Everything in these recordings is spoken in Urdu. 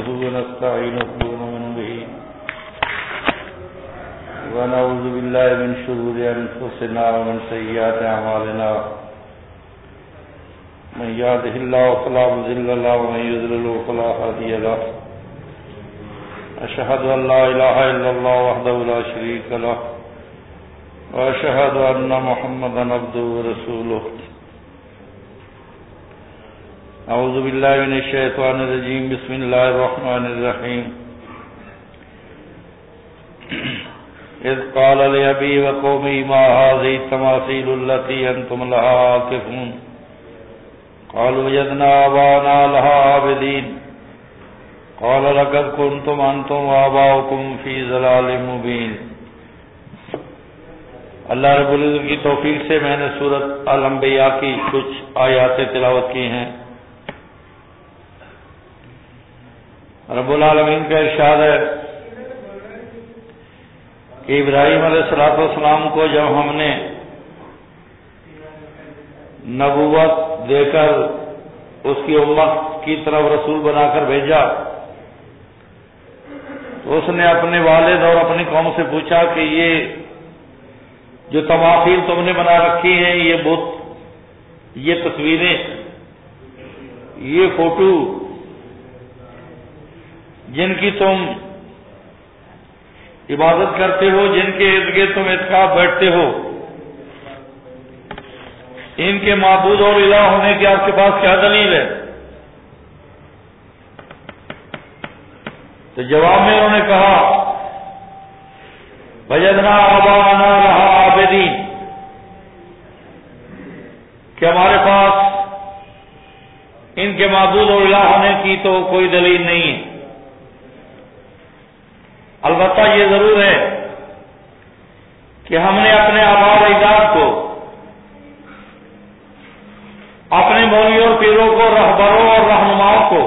ونستعينه ونؤمن به ونعوذ بالله من شرور أنفسنا ومن سيئات أعمالنا من يهده الله فلا مضل له ومن يضلل فلا هادي له أشهد أن لا إله إلا الله وحده لا شريك له وأشهد أن محمدا عبده ورسوله أعوذ بالله من الشيطان الرجيم بسم الله الرحمن الرحيم إذ قال لأبي وقومه ما هذه التماثيل التي أنتم لها عاكفون قالوا وجدنا آباءنا لها عابدين قال لقد كنتم أنتم وآباؤكم في ضلال مبين. اللہ رب العزت کی توفیق سے میں نے سورۃ الانبیاء کی کچھ آیات تلاوت کی ہیں. رب العالمین کا ارشاد ہے کہ ابراہیم علیہ السلام کو جب ہم نے نبوت دے کر اس کی امت کی طرف رسول بنا کر بھیجا تو اس نے اپنے والد اور اپنی قوم سے پوچھا کہ یہ جو تماثیل تم نے بنا رکھی ہیں، یہ بت، یہ تصویریں، یہ فوٹو جن کی تم عبادت کرتے ہو، جن کے ارد گرد تم اعتکاف بیٹھتے ہو، ان کے معبود اور الہ ہونے کی آپ کے پاس کیا دلیل ہے؟ تو جواب میں انہوں نے کہا وجدنا آباءنا لها عابدین، کہ ہمارے پاس ان کے معبود اور الہ ہونے کی تو کوئی دلیل نہیں ہے. البتہ یہ ضرور ہے کہ ہم نے اپنے آباء و اجداد کو، اپنے مولویوں اور پیروں کو، رہبروں اور رہنماؤں کو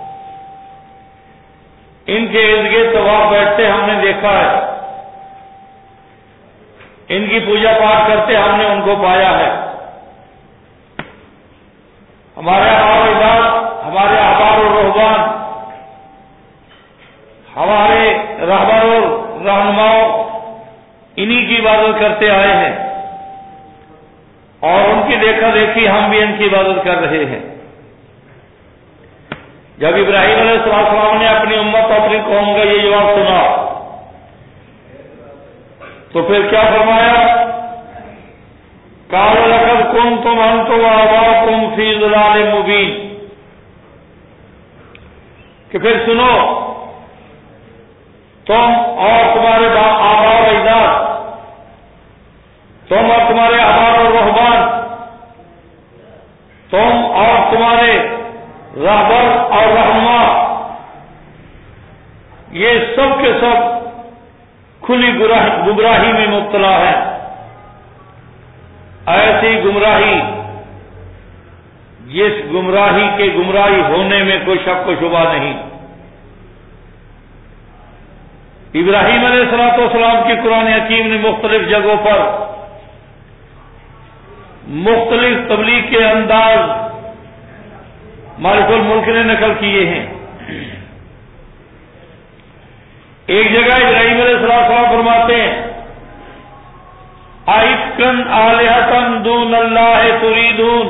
ان کے ارد گرد طواف بیٹھتے ہم نے دیکھا ہے، ان کی پوجا پاٹ کرتے ہم نے ان کو پایا ہے. ہمارے آباء و اجداد، ہمارے احبار اور رہبان، ہمارے رہبر اور رہنماؤں انہی کی عبادت کرتے آئے ہیں اور ان کی دیکھا دیکھی ہم بھی ان کی عبادت کر رہے ہیں. جب ابراہیم علیہ السلام نے اپنی امت اور اپنی قوم کا یہ جواب سنا تو پھر کیا فرمایا؟ قَالَ لَقَدْ كُنْتُمْ أَنْتُمْ وَآبَاؤُكُمْ فِي ضَلَالٍ مُبِينٍ، کہ پھر سنو، تم اور تمہارے آباء و اجداد، تم اور تمہارے احبار اور رہبان، تم اور تمہارے رہبر اور رہنما، یہ سب کے سب کھلی گمراہی میں مبتلا ہے. ایسی گمراہی جس گمراہی کے گمراہی ہونے میں کوئی شک و شبہ نہیں. ابراہیم علیہ السلام کی قرآن حکیم نے مختلف جگہوں پر مختلف تبلیغ کے انداز مالک الملک نے نقل کیے ہیں. ایک جگہ ابراہیم علیہ السلام فرماتے ہیں اَئِفْكًا آلِهَةً دُونَ اللَّهِ تُرِيدُونَ،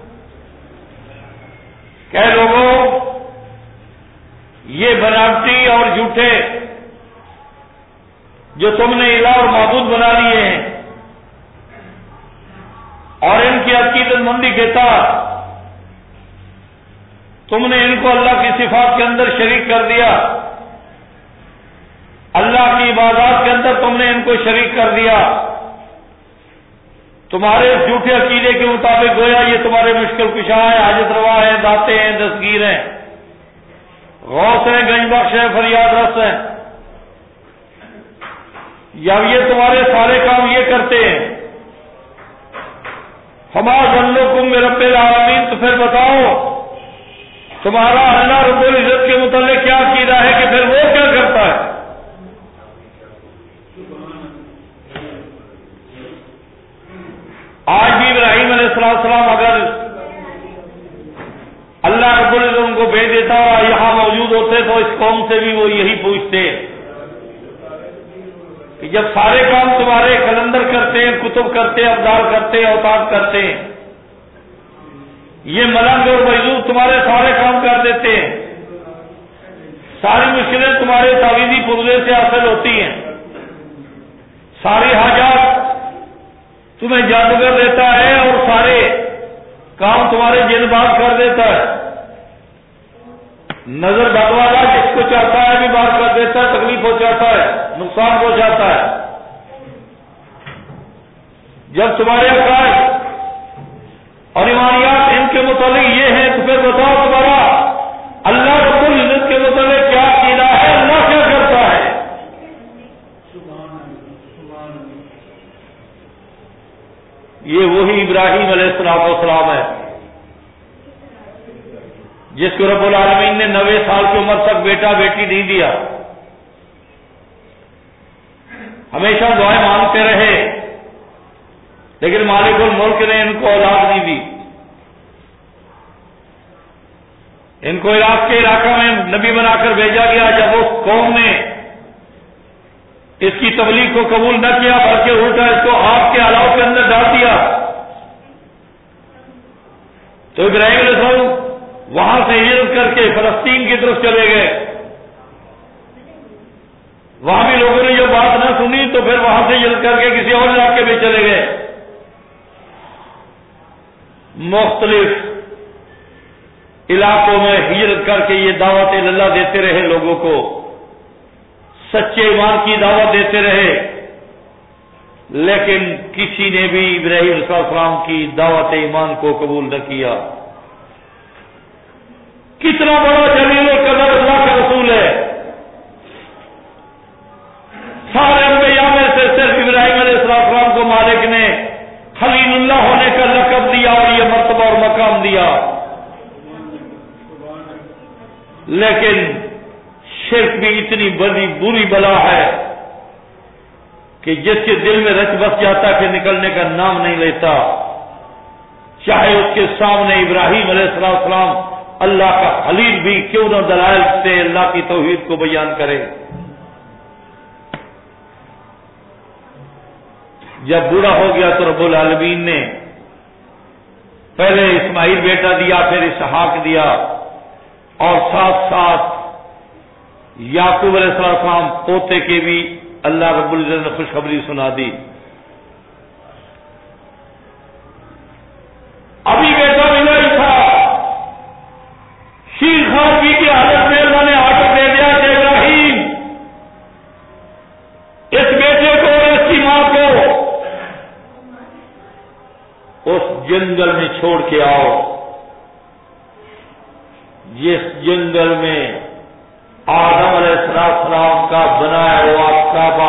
کہ لوگوں یہ بناوٹی اور جھوٹے جو تم نے الہ اور معبود بنا لیے ہیں اور ان کی عقیدت مندی کے ساتھ تم نے ان کو اللہ کی صفات کے اندر شریک کر دیا، اللہ کی عبادات کے اندر تم نے ان کو شریک کر دیا. تمہارے جھوٹے عقیدے کے مطابق گویا یہ تمہارے مشکل کشا ہیں، حاجت روا ہیں، داتے ہیں، دستگیر ہیں، غوث ہیں، گنج بخش ہیں، فریاد رس ہیں. یا یہ تمہارے سارے کام یہ کرتے ہیں. فما ظنکم برب العالمین، تو پھر بتاؤ تمہارا اللہ رب العزت کے متعلق کیا عقیدہ ہے کہ پھر وہ کیا کرتا ہے؟ آج بھی ابراہیم علیہ السلام اگر اللہ رب العزت کو بھیج دیتا اور یہاں موجود موجود ہوتے تو اس قوم سے بھی وہ یہی پوچھتے کہ جب سارے کام تمہارے کلندر کرتے ہیں، کتب کرتے ہیں، ابدال کرتے ہیں، اوتاد کرتے ہیں، یہ ملنگ اور مجذوب تمہارے سارے کام کر دیتے ہیں، ساری مشکلیں تمہارے تعویذی پرزے سے حاصل ہوتی ہیں، ساری حاجات تمہیں جادوگر دیتا ہے اور سارے کام تمہارے جن باز کر دیتا ہے، نظر بد والا جس کو چاہتا ہے بھی باز کر دیتا ہے، تکلیف پہنچاتا ہے، نقصان پہنچاتا ہے۔ جب تمہارے عقائد اور ایمانیات ان کے متعلق یہ ہیں تو پھر بتاؤ تمہارا اللہ رب العزت کے متعلق کیا عقیدہ ہے، اللہ کیا کرتا ہے؟ یہ وہی ابراہیم علیہ السلام ہے جس کو رب العالمین نے 90 سال کی عمر تک بیٹا بیٹی نہیں دیا، ہمیشہ دعائیں مانگتے رہے، لیکن مالک الملک نے ان کو اولاد نہیں دی۔ ان کو عراق کے علاقہ میں نبی بنا کر بھیجا گیا، جب اس قوم نے اس کی تبلیغ کو قبول نہ کیا بلکہ الٹا اس کو آگ کے الاؤ کے اندر ڈال دیا، تو ابراہیم علیہ السلام وہاں سے ہجرت کر کے فلسطین کی طرف چلے گئے۔ وہاں بھی لوگوں نے جب بات نہ سنی تو پھر وہاں سے ہجرت کر کے کسی اور علاقے میں چلے گئے۔ مختلف علاقوں میں ہجرت کر کے یہ دعوت اللہ دیتے رہے، لوگوں کو سچے ایمان کی دعوت دیتے رہے، لیکن کسی نے بھی ابراہیم علیہ السلام کی دعوت ایمان کو قبول نہ کیا۔ کتنا بڑا جلیل القدر اللہ کا رسول ہے، سارے انبیاء میں سے صرف ابراہیم علیہ السلام کو مالک نے خلیل اللہ ہونے کا لقب دیا اور یہ مرتبہ اور مقام دیا، لیکن شرک بھی اتنی بڑی بری بلا ہے کہ جس کے دل میں رچ بس جاتا کہ نکلنے کا نام نہیں لیتا، چاہے اس کے سامنے ابراہیم علیہ السلام اللہ کا خلیل بھی کیوں نہ دلائل سے اللہ کی توحید کو بیان کرے۔ جب بوڑھا ہو گیا تو رب العالمین نے پہلے اسماعیل بیٹا دیا، پھر اسحاق دیا، اور ساتھ ساتھ یعقوب علیہ السلام پوتے کے بھی اللہ رب العزت نے خوشخبری سنا دی۔ ابھی بیٹا ملا ہی تھا، شیر خوابی کی حالت میں اللہ نے آرڈر دے دیا کہ ابراہیم اس بیٹے کو اور اس کی ماں کو اس جنگل میں چھوڑ کے آؤ، جس جنگل میں آدم علیہ السلام کا بنایا ہوا کعبہ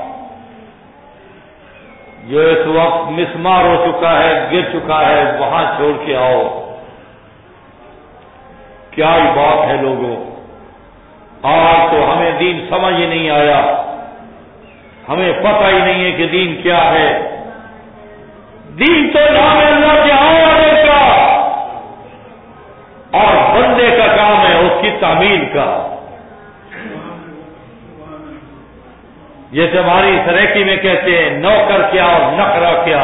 جو اس وقت مسمار ہو چکا ہے، گر چکا ہے، وہاں چھوڑ کے آؤ۔ کیا ہی بات ہے لوگوں، آج تو ہمیں دین سمجھ ہی نہیں آیا، ہمیں پتہ ہی نہیں ہے کہ دین کیا ہے۔ دین تو نام ہے اللہ کے آنے کا، اور بندے کا کام ہے اس کی تعمیل کا۔ جیسے ہماری سریکی میں کہتے ہیں نوکر کیا اور نخرا کیا۔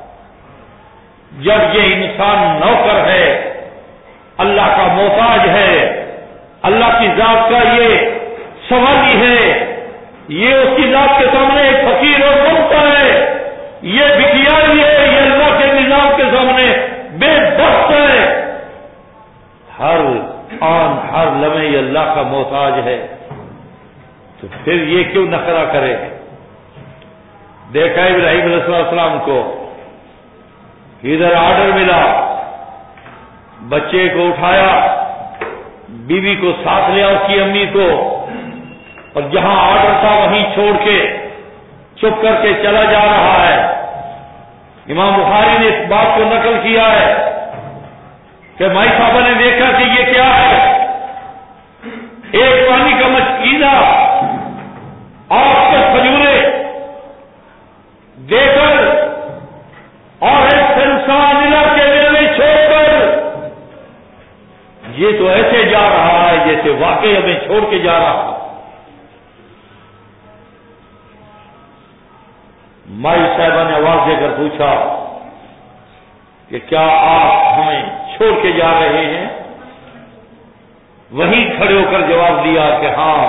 جب یہ انسان نوکر ہے، اللہ کا محتاج ہے، اللہ کی ذات کا یہ سوالی ہے، یہ اس کی ذات کے سامنے ایک فقیر اور ممتر ہے، یہ بھکاری ہے، یہ اللہ کے نظام کے سامنے بے بس ہے، ہر آن ہر لمحے یہ اللہ کا محتاج ہے، تو پھر یہ کیوں نخرا کرے؟ دیکھا ابراہیم علیہ السلام کو ادھر آرڈر ملا، بچے کو اٹھایا، بیوی کو ساتھ لیا، اس کی امی کو، اور جہاں آرڈر تھا وہیں چھوڑ کے چپ کر کے چلا جا رہا ہے۔ امام بخاری نے اس بات کو نقل کیا ہے کہ مائی صاحبہ نے دیکھا کہ یہ کیا ہے، ایک پانی کا مشکینہ اور کھجورے دے کر اور ایک انسان علاقے میں چھوڑ کر یہ تو ایسے جا رہا ہے جیسے واقعی کے ہمیں چھوڑ کے جا رہا. مائی صاحبہ نے آواز دے کر پوچھا کہ کیا آپ ہمیں چھوڑ کے جا رہے ہیں؟ وہیں کھڑے ہو کر جواب دیا کہ ہاں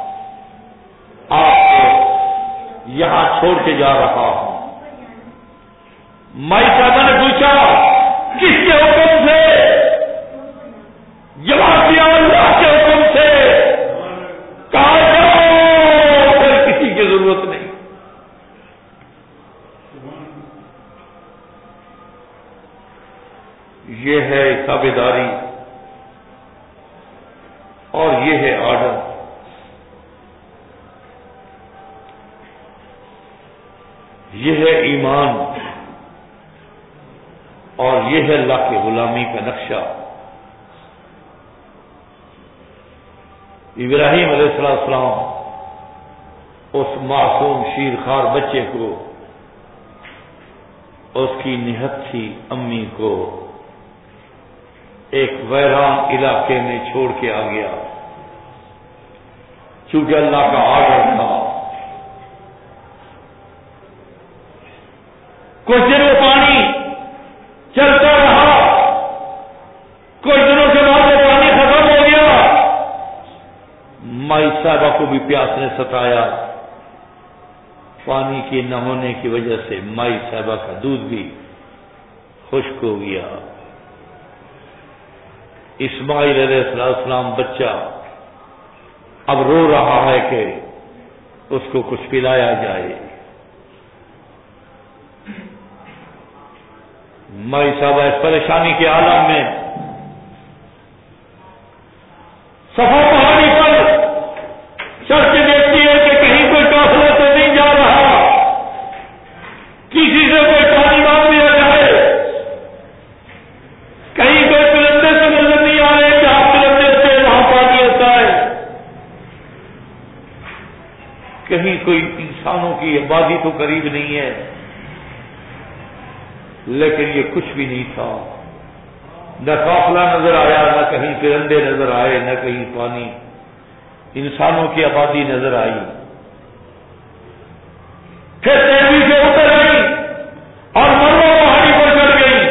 آپ کو یہاں چھوڑ کے جا رہا ہوں. مائی صاحبہ نے پوچھا کس کے حکم سے؟ جواب دیا اللہ کے حکم سے. کہا جاؤ، پھر کسی کی ضرورت نہیں. یہ ہے تابعداری اور یہ ہے آرڈر. یہ ہے ایمان اور یہ ہے اللہ کی غلامی کا نقشہ. ابراہیم علیہ السلام اس معصوم شیرخوار بچے کو، اس کی نہت تھی امی کو، ایک ویران علاقے میں چھوڑ کے آ گیا. چونکہ اللہ کا آرڈر تھا. کچھ دن وہ پانی چلتا رہا، کچھ دنوں کے بعد وہ پانی ختم ہو گیا. مائی صاحبہ کو بھی پیاس نے ستایا. پانی کے نہ ہونے کی وجہ سے مائی صاحبہ کا دودھ بھی خشک ہو گیا. اسماعیل علیہ السلام بچہ اب رو رہا ہے کہ اس کو کچھ پلایا جائے. مائی صاحبہ اس پریشانی کے عالم میں صفا پہاڑی پر چڑھ کے دیکھتی ہے کہ کہیں کوئی قافلہ تو نہیں جا رہا، کسی سے کوئی پانی مانگ لیا جائے، کہیں کوئی پرندے سے نظر نہیں آ رہے جہاں پرندے سے وہاں پانی ہوتا ہے، کہیں کوئی انسانوں کی آبادی تو قریب نہیں ہے. لیکن یہ کچھ بھی نہیں تھا. نہ قافلہ نظر آیا، نہ کہیں پرندے نظر آئے، نہ کہیں پانی. انسانوں کی آبادی نظر آئی. پھر تیزی سے اتر گئی اور مروا پہاڑی پر چڑھ گئی.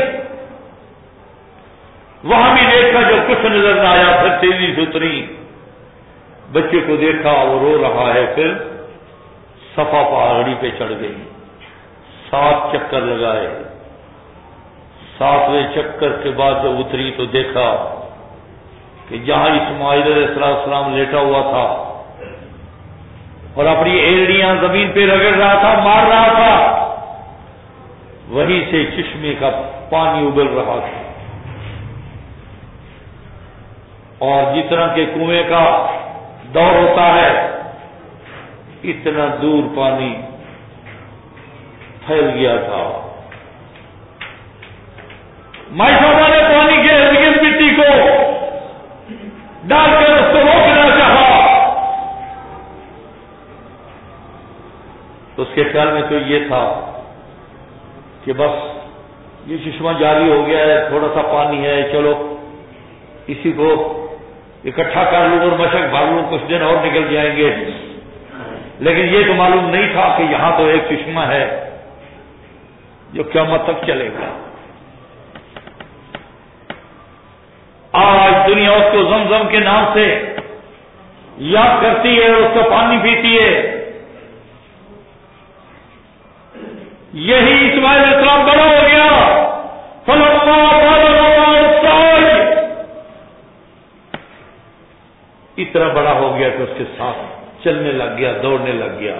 وہاں بھی دیکھا جو کچھ نظر نہ آیا. پھر تیزی سے اتری، بچے کو دیکھا وہ رو رہا ہے. پھر صفا پہاڑی پہ چڑھ گئی. 7 چکر لگائے. 7ویں چکر کے بعد جب اتری تو دیکھا کہ جہاں اسماعیل علیہ السلام لیٹا ہوا تھا اور اپنی ایڑیاں زمین پہ رگڑ رہا تھا، مار رہا تھا، وہیں سے چشمے کا پانی ابل رہا تھا. اور جتنا کہ کنویں کا دور ہوتا ہے اتنا دور پانی پھیل گیا تھا. مائی صاحبہ نے پانی کے ارد مٹی کو ڈال کر اس کو روکنا چاہا. اس کے خیال میں تو یہ تھا کہ بس یہ چشمہ جاری ہو گیا ہے، تھوڑا سا پانی ہے، چلو اسی کو اکٹھا کر لوں اور مشق بھر لوں، کچھ دن اور نکل جائیں گے. لیکن یہ تو معلوم نہیں تھا کہ یہاں تو ایک چشمہ ہے جو قیامت تک چلے گا. آج دنیا اس کو زمزم کے نام سے یاد کرتی ہے اور اس کا پانی پیتی ہے. یہی اسماعیل علیہ السلام بڑا ہو گیا. اتنا بڑا ہو گیا کہ اس کے ساتھ چلنے لگ گیا، دوڑنے لگ گیا.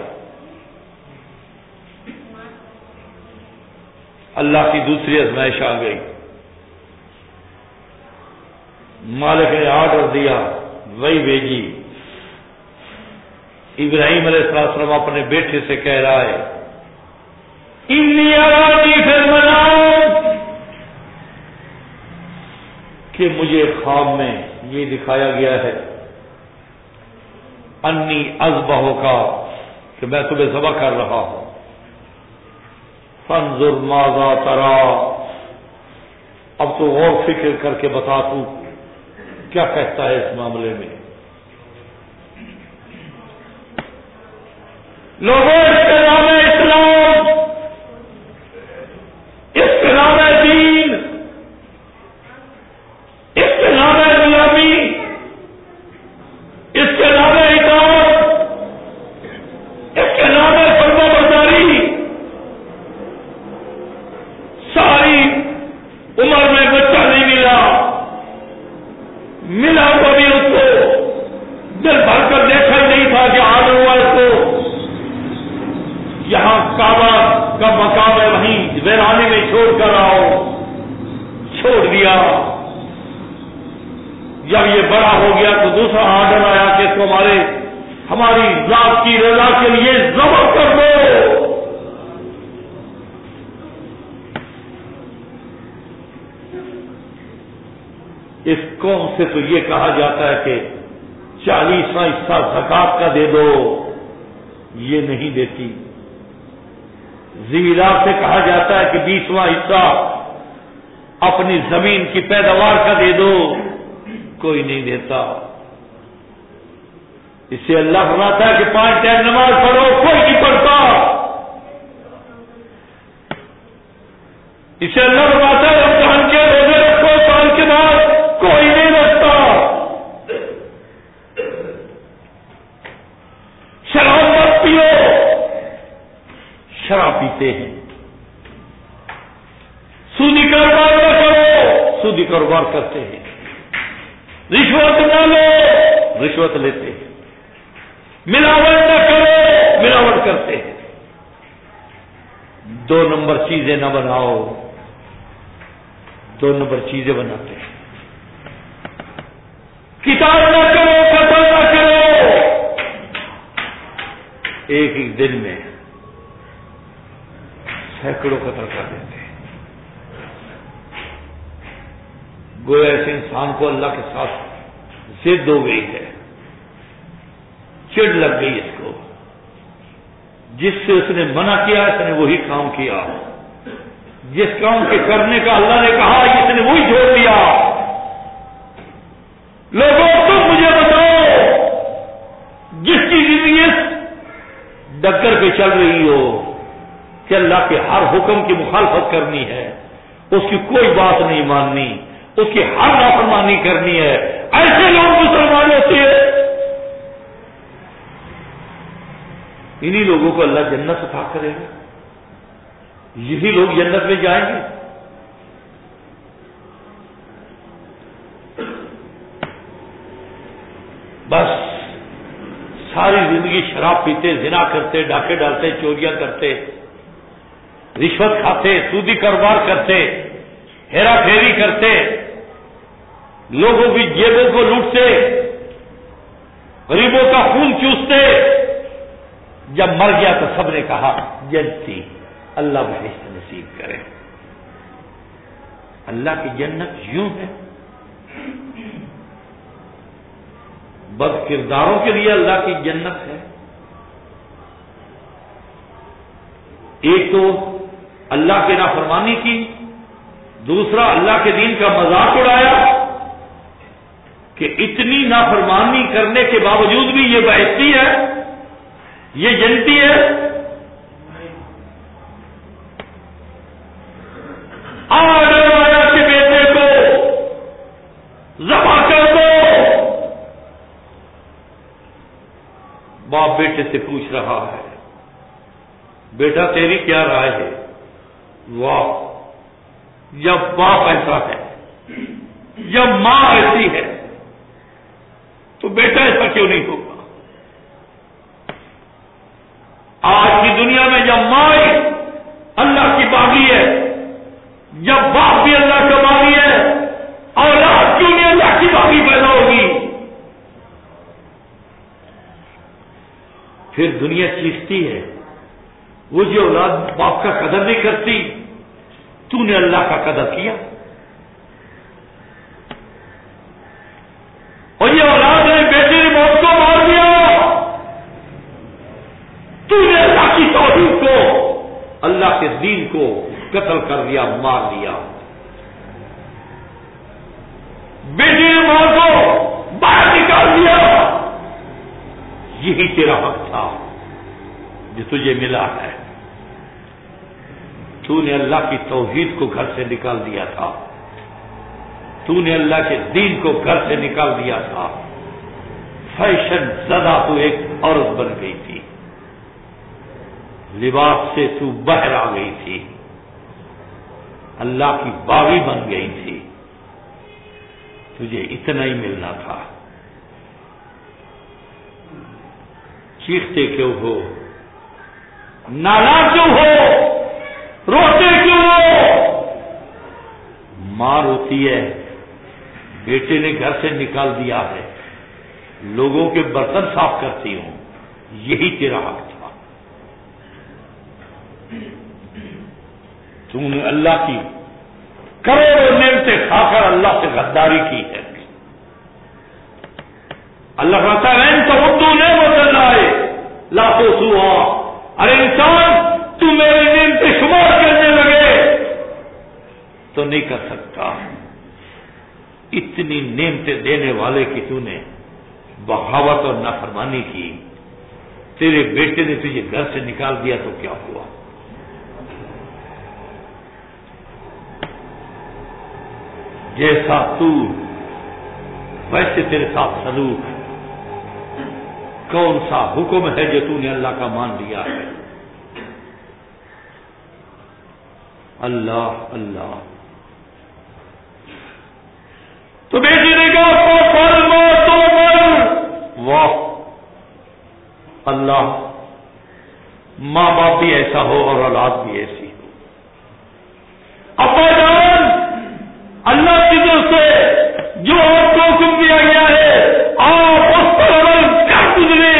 اللہ کی دوسری آزمائش آ گئی. مالک نے آرڈر دیا، وہی بھیجی. ابراہیم علیہ السلام اپنے بیٹے سے کہہ رہا ہے انی ارانی فی المنام، کہ مجھے خواب میں یہ دکھایا گیا ہے انی اذبحک، کہ میں تمہیں ذبح کر رہا ہوں. فانظر ماذا تری، اب تو غور فکر کر کے بتا تو کیا کہتا ہے اس معاملے میں. لوگوں اس کا نام ہے اسلام، اس کا نام ہے دین، اس کا نام ہے غلامی، اس کا نام ہے اطاعت، اس کا نام ہے فرما برداری۔ ساری عمر میں بچہ نہیں ملا تو بھی اس کو دل بھر کر دیکھا ہی نہیں تھا کہ آج ہوا اس کو یہاں کعبہ کا مقام ہے وہیں ویرانے میں چھوڑ کر آؤ، چھوڑ دیا۔ جب یہ بڑا ہو گیا تو دوسرا آرڈر آیا کہ اس کو ہماری ذات کی رضا کے لیے ذبح کر دو۔ اس قوم سے تو یہ کہا جاتا ہے کہ 40واں حصہ زکات کا دے دو، یہ نہیں دیتی۔ زمیندار سے کہا جاتا ہے کہ 20واں حصہ اپنی زمین کی پیداوار کا دے دو، کوئی نہیں دیتا۔ اس سے اللہ فرماتا ہے کہ 5 ٹائم نماز پڑھو، کوئی نہیں پڑھتا۔ اس سے اللہ فرماتا ہے رمضان کے روزے رکھو، سال کے بعد کوئی نہیں رکھتا۔ شراب مت پیو، شراب پیتے ہیں۔ سودی کاروبار نہ کرو، سودی کاروبار کرتے ہیں۔ رشوت نہ لو، رشوت لیتے ہیں۔ ملاوٹ نہ کرو، ملاوٹ کرتے ہیں۔ 2 نمبر چیزیں نہ بناؤ، 2 نمبر چیزیں بناتے ہیں۔ کتاب نہ کرو، قتل نہ کرو۔ ایک ایک دن میں سینکڑوں قتل کر دیتے ہیں۔ گویا ایسے انسان کو اللہ کے ساتھ ضد ہو گئی ہے، چڑ لگ گئی اس کو۔ جس سے اس نے منع کیا اس نے وہی کام کیا، جس کام کے کرنے کا اللہ نے کہا اس نے وہی چھوڑ دیا۔ لوگوں تم مجھے بتاؤ، جس کی زندگی ڈگر پہ چل رہی ہو کہ اللہ کے ہر حکم کی مخالفت کرنی ہے، اس کی کوئی بات نہیں ماننی، اس کی ہر نافرمانی کرنی ہے، ایسے لوگ مسلمان ہوتے ہیں۔ انہی لوگوں کو اللہ جنت عطا کرے گا، یہی لوگ جنت میں جائیں گے۔ بس ساری زندگی شراب پیتے، زنا کرتے، ڈاکے ڈالتے، چوریاں کرتے، رشوت کھاتے، سودی کاروبار کرتے، ہیرا پھیری کرتے، لوگوں کی جیبوں کو لوٹتے، غریبوں کا خون چوستے۔ جب مر گیا تو سب نے کہا جنتی، اللہ بہشت نصیب کرے۔ اللہ کی جنت یوں ہے، بد کرداروں کے لیے اللہ کی جنت ہے۔ ایک تو اللہ کی نافرمانی کی، دوسرا اللہ کے دین کا مذاق اڑایا کہ اتنی نافرمانی کرنے کے باوجود بھی یہ بہشتی ہے، یہ جنتی ہے۔ آرڈر آیا کہ بیٹے کو ذبح کر دو۔ باپ بیٹے سے پوچھ رہا ہے، بیٹا تیری کیا رائے ہے؟ واہ، جب باپ ایسا ہے، جب ماں ایسی ہے تو بیٹا ایسا کیوں نہیں ہوگا؟ آج کی دنیا میں جب ماں اللہ کی باغی ہے، جب باپ بھی اللہ کا باغی ہے، اولاد کیوں نہیں اللہ کی باغی پیدا ہوگی؟ پھر دنیا چیختی ہے، وہ جو اولاد باپ کا قدر نہیں کرتی، تو نے اللہ کا قدر کیا۔ اور یہ اولاد نے بیٹے نے موت کو مار دیا، تو نے اللہ کی توحید کو، اللہ کے دین کو قتل کر دیا، مار دیا۔ بیٹے نے ماں کو باہر نکال دیا، یہی تیرا حق تھا جو تجھے ملا ہے، تو نے اللہ کی توحید کو گھر سے نکال دیا تھا، تو نے اللہ کے دین کو گھر سے نکال دیا تھا، فیشن زدہ تو ایک عورت بن گئی تھی، لباس سے تو باہر آ گئی تھی، اللہ کی باغی بن گئی تھی، تجھے اتنا ہی ملنا تھا۔ چیختے کیوں ہو؟ نالا کیوں ہو؟ روتے کیوں ہو؟ ماں روتی ہے، بیٹے نے گھر سے نکال دیا ہے، لوگوں کے برتن صاف کرتی ہوں، یہی تیرا حق تھا۔ تم نے اللہ کی کروڑوں نعمتیں کھا کر اللہ سے غداری کی ہے۔ اللہ کہتا ہے ان تعدوا نعمت اللہ لا تحصوها، ارے انسان تو میری نعمتیں شمار کرنے لگے تو نہیں کر سکتا۔ اتنی نعمتیں دینے والے کی تو نے بغاوت اور نافرمانی کی، تیرے بیٹے نے تجھے گھر سے نکال دیا تو کیا ہوا؟ جیسا تو ویسے تیرے ساتھ سلوک، کون سا حکم ہے جو تو نے اللہ کا مان لیا ہے؟ اللہ اللہ۔ تو بیٹی نے کہا واہ اللہ، ماں باپ بھی ایسا ہو اور اولاد بھی ایسی ہو۔ ابا جان، اللہ کی طرف سے جو آپ کو حکم دیا گیا ہے آپ اس پر عمل کر گزرے۔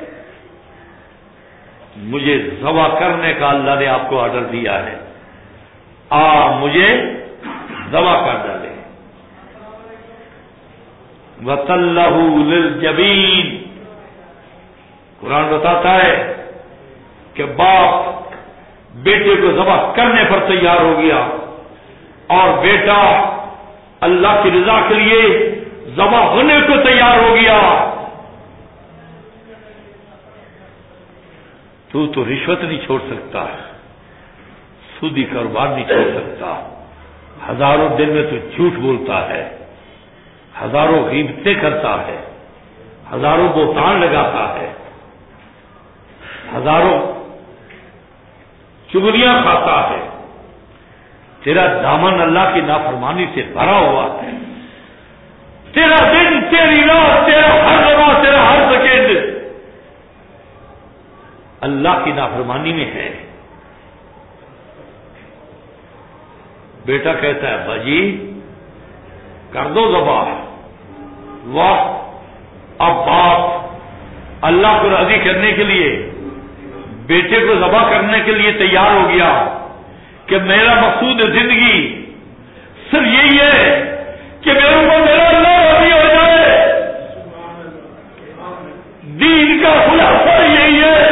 مجھے ذبح کرنے کا اللہ نے آپ کو آرڈر دیا ہے، مجھے ذبح کر ڈالے۔ وَتَلَّهُ لِلْجَبِينِ، قرآن بتاتا ہے کہ باپ بیٹے کو ذبح کرنے پر تیار ہو گیا اور بیٹا اللہ کی رضا کے لیے ذبح ہونے کو تیار ہو گیا۔ تو رشوت نہیں چھوڑ سکتا، سودی کاروبار نہیں چھوڑ سکتا، ہزاروں دن میں تو جھوٹ بولتا ہے، ہزاروں غیبتیں کرتا ہے، ہزاروں بہتان لگاتا ہے، ہزاروں چغلیاں کھاتا ہے، تیرا دامن اللہ کی نافرمانی سے بھرا ہوا ہے، تیرا دن، تیری رات، تیرا ہر لمحہ، تیرا ہر سیکنڈ اللہ کی نافرمانی میں ہے۔ بیٹا کہتا ہے باجی کر دو ذبح۔ واہ، اب باپ اللہ کو راضی کرنے کے لیے بیٹے کو ذبح کرنے کے لیے تیار ہو گیا کہ میرا مقصود زندگی صرف یہی ہے کہ میرے اوپر میرا اللہ راضی ہو جائے۔ دین کا خلاصہ یہی ہے،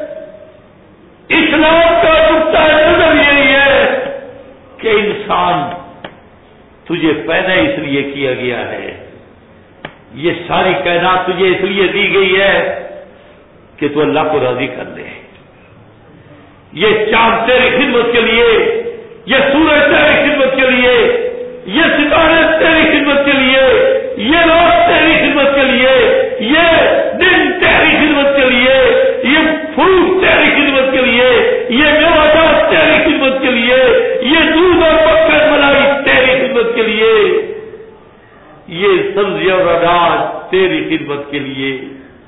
اسلام کا نقطہ نظر یہی ہے کہ انسان تجھے پیدا اس لیے کیا گیا ہے، یہ ساری کائنات تجھے اس لیے دی گئی ہے کہ تو اللہ کو راضی کر لے۔ یہ چاند تیری خدمت کے لیے، یہ سورج تیری خدمت کے لیے، یہ ستارے تیری خدمت کے لیے، یہ رات تیری خدمت کے لیے، یہ دن تیری خدمت کے لیے، یہ پھول تیری خدمت کے لیے، یہ میوات تیری خدمت کے لیے، یہ دودھ اور بکر ملائی تیری خدمت کے لیے، یہ سبزی اور اناج تیری خدمت کے لیے،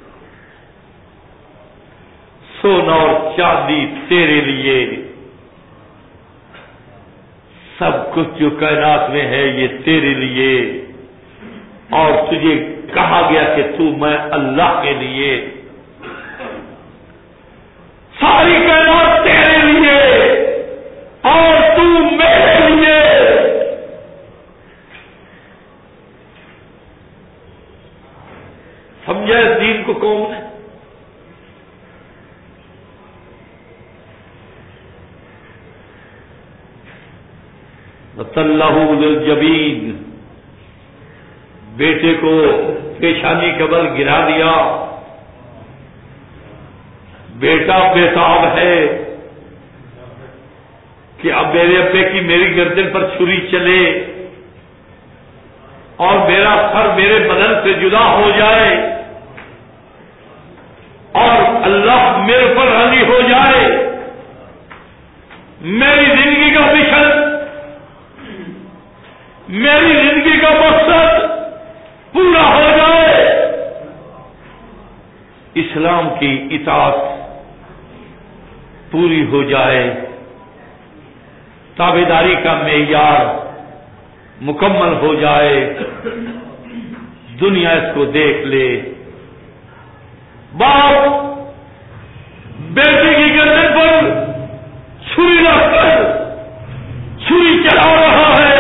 سونا اور چاندی تیرے لیے، سب کچھ جو کائنات میں ہے یہ تیرے لیے، اور تجھے کہا گیا کہ تو میں اللہ کے لیے، ساری کائنات تیرے لیے اور تو میرے لیے۔ سمجھا اس دین کو کون ہے؟ وَتَلَّهُ لِلْجَبِينِ، بیٹے کو پیشانی کے بل گرا دیا، بیٹا بےتاب ہے کہ اب میرے ابے کی میری گردن پر چھری چلے اور میرا سر میرے بدن سے جدا ہو جائے اور اللہ میرے پر راضی ہو جائے، میری زندگی کا مشن، میری زندگی کا مقصد پورا ہو جائے، اسلام کی اطاعت پوری ہو جائے، تابعداری کا معیار مکمل ہو جائے، دنیا اس کو دیکھ لے، باپ بیٹے کی گردن پر چھری رکھ کر چھری چلا رہا ہے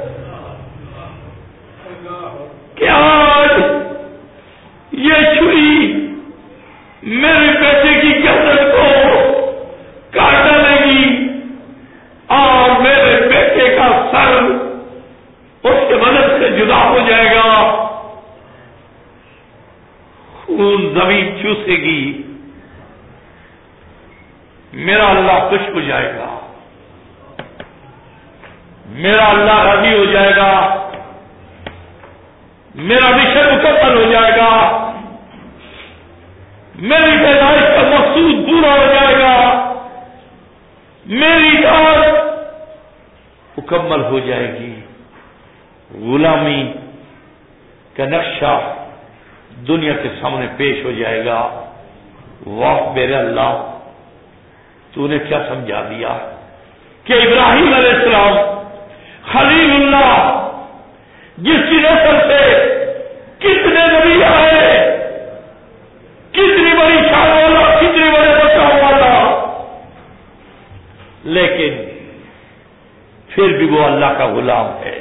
کہ آج یہ چھری میرے بیٹے کی گردن کو کاٹ ڈالے گی اور میرے بیٹے کا سر اس کے مدد سے جدا ہو جائے گا، خون زمین چوسے گی، میرا اللہ خوش ہو جائے گا، میرا اللہ راضی ہو جائے گا، میرا مشن مکمل ہو جائے گا، میری پیدائش کا مقصود پورا ہو جائے گا، میری دعوت مکمل ہو جائے گی، غلامی کا نقشہ دنیا کے سامنے پیش ہو جائے گا۔ واہ میرے اللہ، تو نے کیا سمجھا دیا کہ ابراہیم علیہ السلام خلیل اللہ، جس کی نسل سے کتنے نبی آئے، کتنی بڑی شان والا، کتنی بڑے بچاؤ والا، لیکن پھر بھی وہ اللہ کا غلام ہے،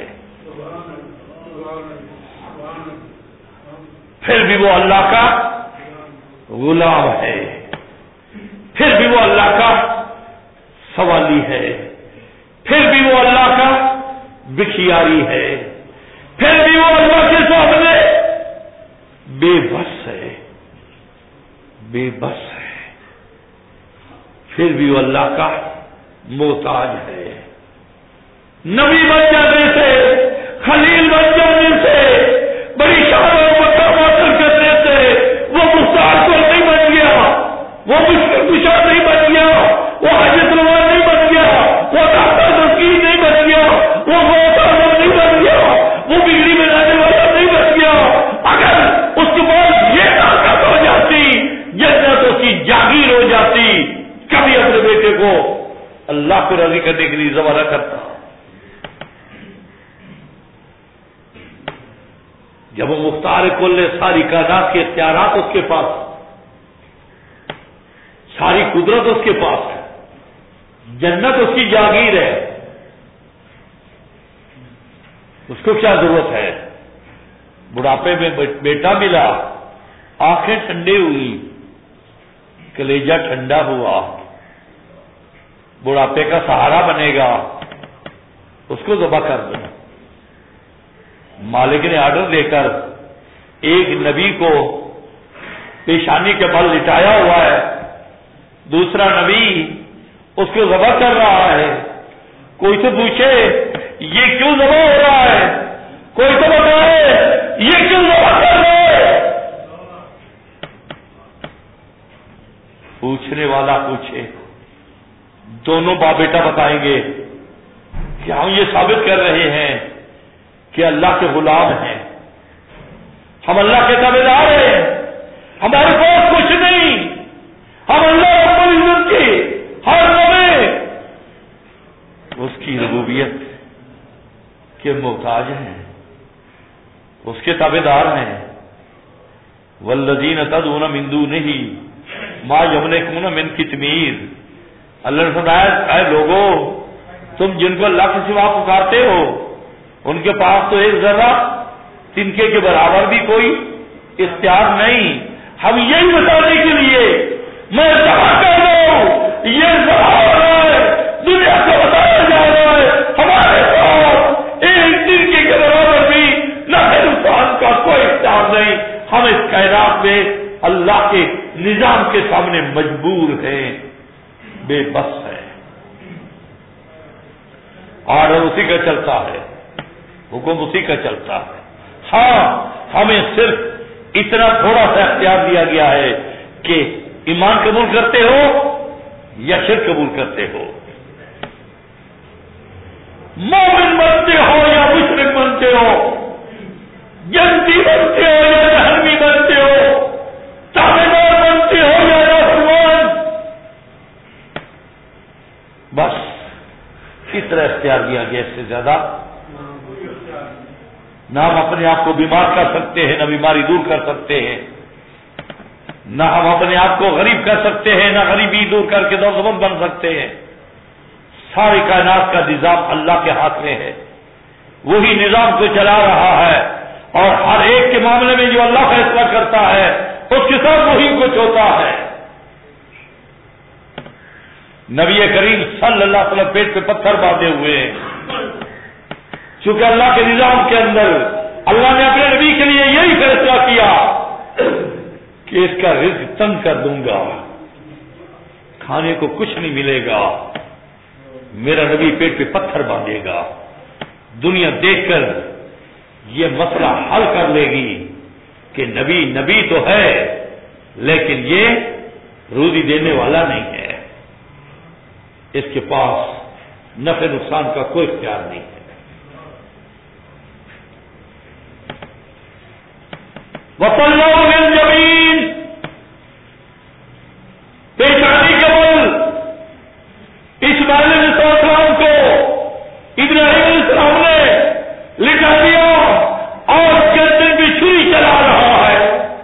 پھر بھی وہ اللہ کا غلام ہے، پھر بھی وہ اللہ کا سوالی ہے، پھر بھی وہ اللہ کا بکھیاری ہے، پھر بھی وہ اللہ کے سامنے بے بس ہے، بے بس ہے، پھر بھی وہ اللہ کا محتاج ہے۔ نبی بن جانے سے، خلیل بن جانے سے، بڑی شان و مقام حاصل کرنے سے وہ مستعد نہیں بن گیا، وہ مشکل کشا نہیں بن گیا، وہ حاجت روا نہیں بن گیا، وہ ڈاکٹر تسکین نہیں بن گیا، وہ محتاج نہیں بن گیا، وہ بگڑی بنانے والا نہیں بن گیا۔ اگر اس کے بعد یہ طاقت ہو جاتی، جنت اس کی جاگیر ہو جاتی، کبھی اپنے بیٹے کو اللہ کو راضی کرنے کے لیے ذبح نہ کرتا۔ جب وہ مختار کل ساری کائنات کے اختیارات اس کے پاس، ساری قدرت اس کے پاس ہے، جنت اس کی جاگیر ہے، اس کو کیا ضرورت ہے؟ بڑھاپے میں بیٹا ملا، آنکھیں ٹھنڈی ہوئی، کلیجہ ٹھنڈا ہوا، بڑھاپے کا سہارا بنے گا، اس کو ذبح کر دو۔ مالک نے آرڈر دے کر ایک نبی کو پیشانی کے بل لٹایا ہوا ہے، دوسرا نبی اس کو ذبح کر رہا ہے۔ کوئی تو پوچھے یہ کیوں ذبح ہو رہا ہے، کوئی تو بتائے یہ کیوں ذبح کر رہا ہے۔ پوچھنے والا پوچھے، دونوں باپ بیٹا بتائیں گے کہ ہم یہ ثابت کر رہے ہیں کہ اللہ کے غلام ہیں، ہم اللہ کے تابعدار ہیں، ہمارے پاس کچھ نہیں، ہم اللہ رب العزت کی ہر لمحے اس کی ربوبیت کے محتاج ہیں، اس کے تابعدار ہیں۔ والذین تدعون من دونہ ما یملکون من قطمیر، اللہ نے فرمایا اے لوگو، تم جن کو اللہ کے سوا پکارتے ہو ان کے پاس تو ایک ذرہ تنکے کے برابر بھی کوئی اختیار نہیں۔ ہم یہی بتانے کے لیے میں ذبح کر رہا ہوں، یہ ذبح ہو رہا ہے، دنیا کو بتایا جا رہا ہے ہمارے پاس ایک تنکے کے برابر بھی نہ ہندوستان کا کوئی اختیار نہیں، ہم اس کائنات میں اللہ کے نظام کے سامنے مجبور ہیں، بے بس ہے، آرڈر اسی کا چلتا ہے، حکم اسی کا چلتا ہے۔ ہاں ہمیں صرف اتنا تھوڑا سا اختیار دیا گیا ہے کہ ایمان قبول کرتے ہو یا شرک قبول کرتے ہو، مومن بنتے ہو یا مشرک بنتے ہو، جنتی بنتے ہو یا جہنمی بنتے ہو، تابعدار بنتے ہو یا نافرمان، بس اتنا اختیار دیا گیا، اس سے زیادہ نہ ہم اپنے آپ کو بیمار کر سکتے ہیں، نہ بیماری دور کر سکتے ہیں، نہ ہم اپنے آپ کو غریب کر سکتے ہیں، نہ غریبی دور کر کے دولتمند بن سکتے ہیں۔ ساری کائنات کا نظام اللہ کے ہاتھ میں ہے، وہی نظام کو چلا رہا ہے، اور ہر ایک کے معاملے میں جو اللہ فیصلہ کرتا ہے اس کے ساتھ وہی کچھ ہوتا ہے۔ نبی کریم صلی اللہ علیہ وسلم پیٹ پہ پتھر باندھے ہوئے ہیں، چونکہ اللہ کے نظام کے اندر اللہ نے اپنے نبی کے لیے یہی فیصلہ کیا کہ اس کا رزق تنگ کر دوں گا، کھانے کو کچھ نہیں ملے گا، میرا نبی پیٹ پہ پتھر باندھے گا، دنیا دیکھ کر یہ مسئلہ حل کر لے گی کہ نبی نبی تو ہے لیکن یہ روزی دینے والا نہیں ہے، اس کے پاس نفع نقصان کا کوئی اختیار نہیں ہے۔ وَطَلَّوْا بِالْجَبِينِ، پیشانی کے بل اسماعیل علیہ السلام کو ابراہیم علیہ السلام نے لٹا دیا اور گردن بھی چھری چلا رہا ہے۔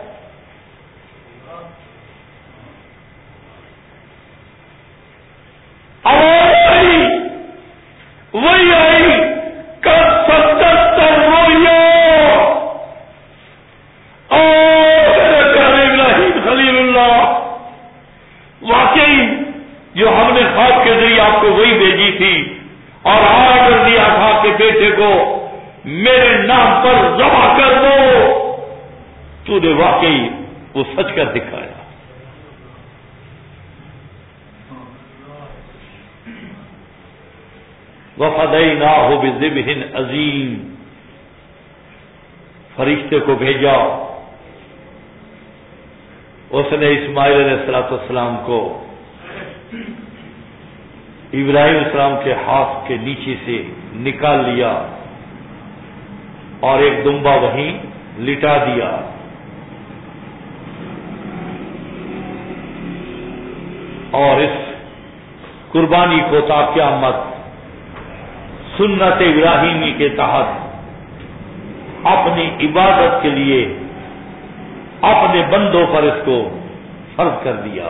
آواز آئی، وہی آئی، کب صدقت الرؤیا، ابراہیم خلیل اللہ، واقعی جو ہم نے خواب کے ذریعے آپ کو وہی بھیجی تھی اور آرڈر دیا تھا کہ بیٹے کو میرے نام پر ذبح کر دو، تو نے واقعی وہ سچ کر دکھایا۔ وَفَدَيْنَاهُ بِذِبْحٍ عَظِيمٍ، فرشتے کو بھیجا، اس نے اسماعیل علیہ السلام کو ابراہیم السلام کے ہاتھ کے نیچے سے نکال لیا اور ایک دمبا وہیں لٹا دیا۔ اور اس قربانی کو تا قیامت سنت ابراہیمی کے تحت اپنی عبادت کے لیے اپنے بندوں پر اس کو فرض کر دیا۔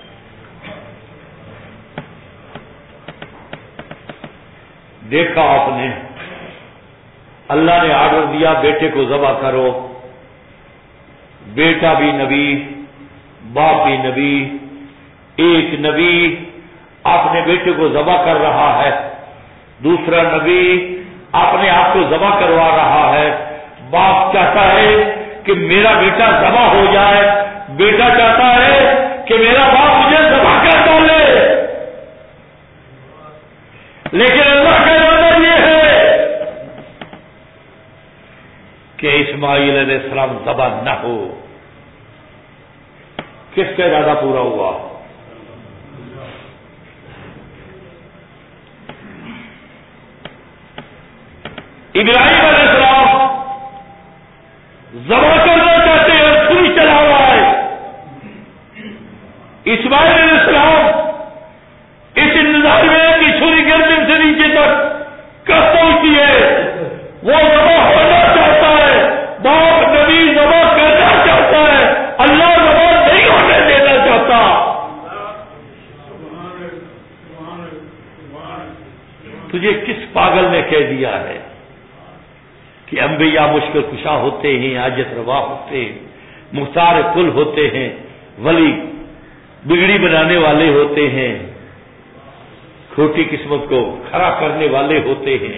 دیکھا آپ نے، اللہ نے آرڈر دیا بیٹے کو ذبح کرو، بیٹا بھی نبی، باپ بھی نبی، ایک نبی اپنے بیٹے کو ذبح کر رہا ہے، دوسرا نبی اپنے آپ کو ذبح کروا رہا ہے۔ باپ چاہتا ہے کہ میرا بیٹا ذبح ہو جائے، بیٹا چاہتا ہے کہ میرا باپ مجھے ذبح کر ڈالے، لیکن اللہ کا ارادہ یہ ہے کہ اسماعیل علیہ السلام ذبح نہ ہو۔ کس کا ارادہ پورا ہوا؟ ابراہیم علیہ السلام ذبح کرنا چاہتے ہیں اور چھری چلا رہا ہے، اسماعیل علیہ السلام اس انتظار میں کہ چھری گردن سے نیچے تک کب پہنچتی ہے، وہ ذبح ہونا چاہتا ہے، باپ نبی ذبح کرنا چاہتا ہے، اللہ ذبح نہیں ہونے دینا چاہتا۔ تجھے کس پاگل نے کہہ دیا ہے کہ انبیاء مشکل کشا ہوتے ہیں، حاجت روا ہوتے ہیں، مختار کل ہوتے ہیں، ولی بگڑی بنانے والے ہوتے ہیں، کھوٹی قسمت کو کھڑا کرنے والے ہوتے ہیں؟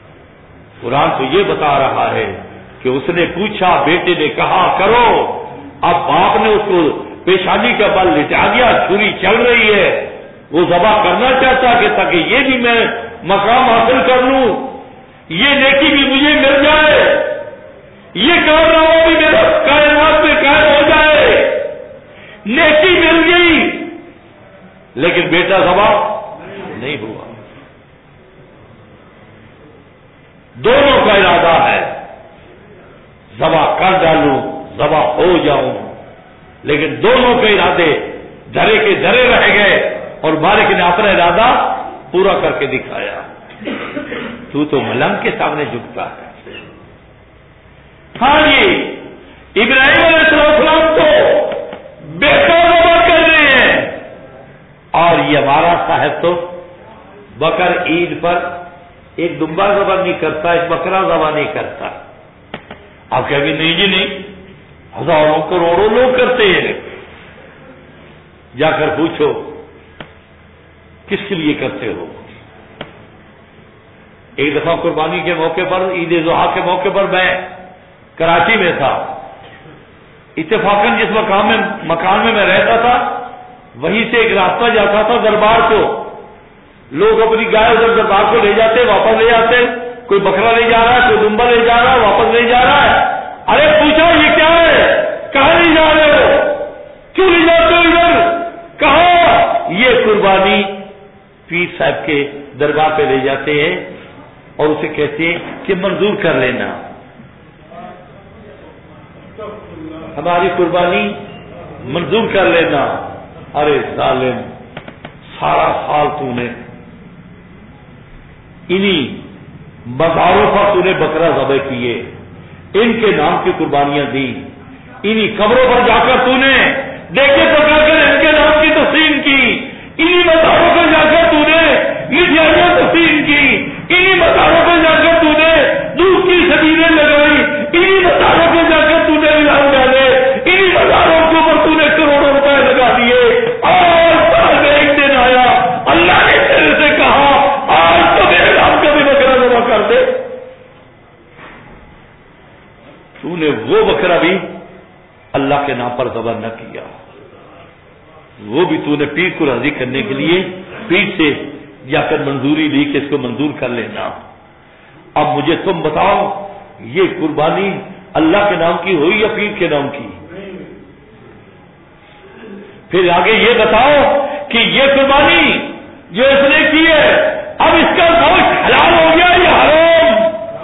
قرآن تو یہ بتا رہا ہے کہ اس نے پوچھا، بیٹے نے کہا کرو، اب باپ نے اس کو پیشانی کا بل لٹا دیا، چھری چل رہی ہے، وہ ذبح کرنا چاہتا کہ تاکہ یہ بھی میں مقام حاصل کر لوں، یہ نیکی بھی مجھے مل جائے، یہ کارنامہ بھی میرا کائنات میں قائم ہو جائے۔ نیکی مل گئی لیکن بیٹا ذبح نہیں ہوا۔ دونوں کا ارادہ ہے ذبح کر ڈالوں، ذبح ہو جاؤں، لیکن دونوں کے ارادے دھرے کے دھرے رہ گئے اور مالک نے اپنا ارادہ پورا کر کے دکھایا۔ تو ملنگ کے سامنے جھکتا ہے۔ ہاں جی، ابراہیم علیہ السلام تو بیٹا ذبح کر رہے ہیں اور یہ ہمارا صاحب تو بکر عید پر ایک دمبا ذبح نہیں کرتا، ایک بکرا ذبح نہیں کرتا۔ آپ کہیں گے نہیں جی نہیں، ہزاروں کروڑوں لوگ کرتے ہیں۔ جا کر پوچھو کس کے لیے کرتے ہو؟ ایک دفعہ قربانی کے موقع پر، عید ضحیٰ کے موقع پر میں کراچی میں تھا، اتفاقاً جس مکان میں رہتا تھا وہیں سے ایک راستہ جاتا تھا دربار کو، لوگ اپنی گائے ادھر دربار کو لے جاتے واپس لے جاتے، کوئی بکرا لے جا رہا ہے، کوئی دمبا لے جا رہا ہے، واپس لے جا رہا ہے۔ ارے پوچھا یہ کیا ہے؟ کہاں لے جا رہے ہو؟ کیوں لے جاتے ہو ادھر؟ کہاں؟ یہ قربانی پیر صاحب کے دربار پہ لے جاتے ہیں اور اسے کہتے ہیں کہ منظور کر لینا، ہماری قربانی منظور کر لینا۔ ارے ظالم، سارا سال تو نے انہی مزاروں پر تو نے بکرا ذبح کیے، ان کے نام کی قربانیاں دی، انہی قبروں پر جا کر تو نے دیکھے پکا کر ان کے نام کی تقسیم کی، انہی مزاروں پر جا کر تو نے مٹھائیاں تقسیم کی، انہی مزاروں پر جا کر تو نے دودھ کی سبیلیں لگائی، انہی مزاروں پر جا کر تو نے اعلان ڈالے، انہی مزاروں کے اوپر تو نے کروڑوں روپے لگا دیے۔ اور سال میں ایک دن آیا، اللہ نے تیرے سے کہا آج تو میرے نام کا بھی بکرا ذبح کر دے۔ تو نے وہ بکرا بھی اللہ کے نام پر ذبح نہ کیا، وہ بھی تو نے پیر کو راضی کرنے کے لیے پیر سے جا کر منظوری لی کہ اس کو منظور کر لینا۔ اب مجھے تم بتاؤ یہ قربانی اللہ کے نام کی ہوئی یا پیر کے نام کی؟ پھر آگے یہ بتاؤ کہ یہ قربانی جو اس نے کی ہے اب اس کا گوشت حلال ہو گیا یا حرام؟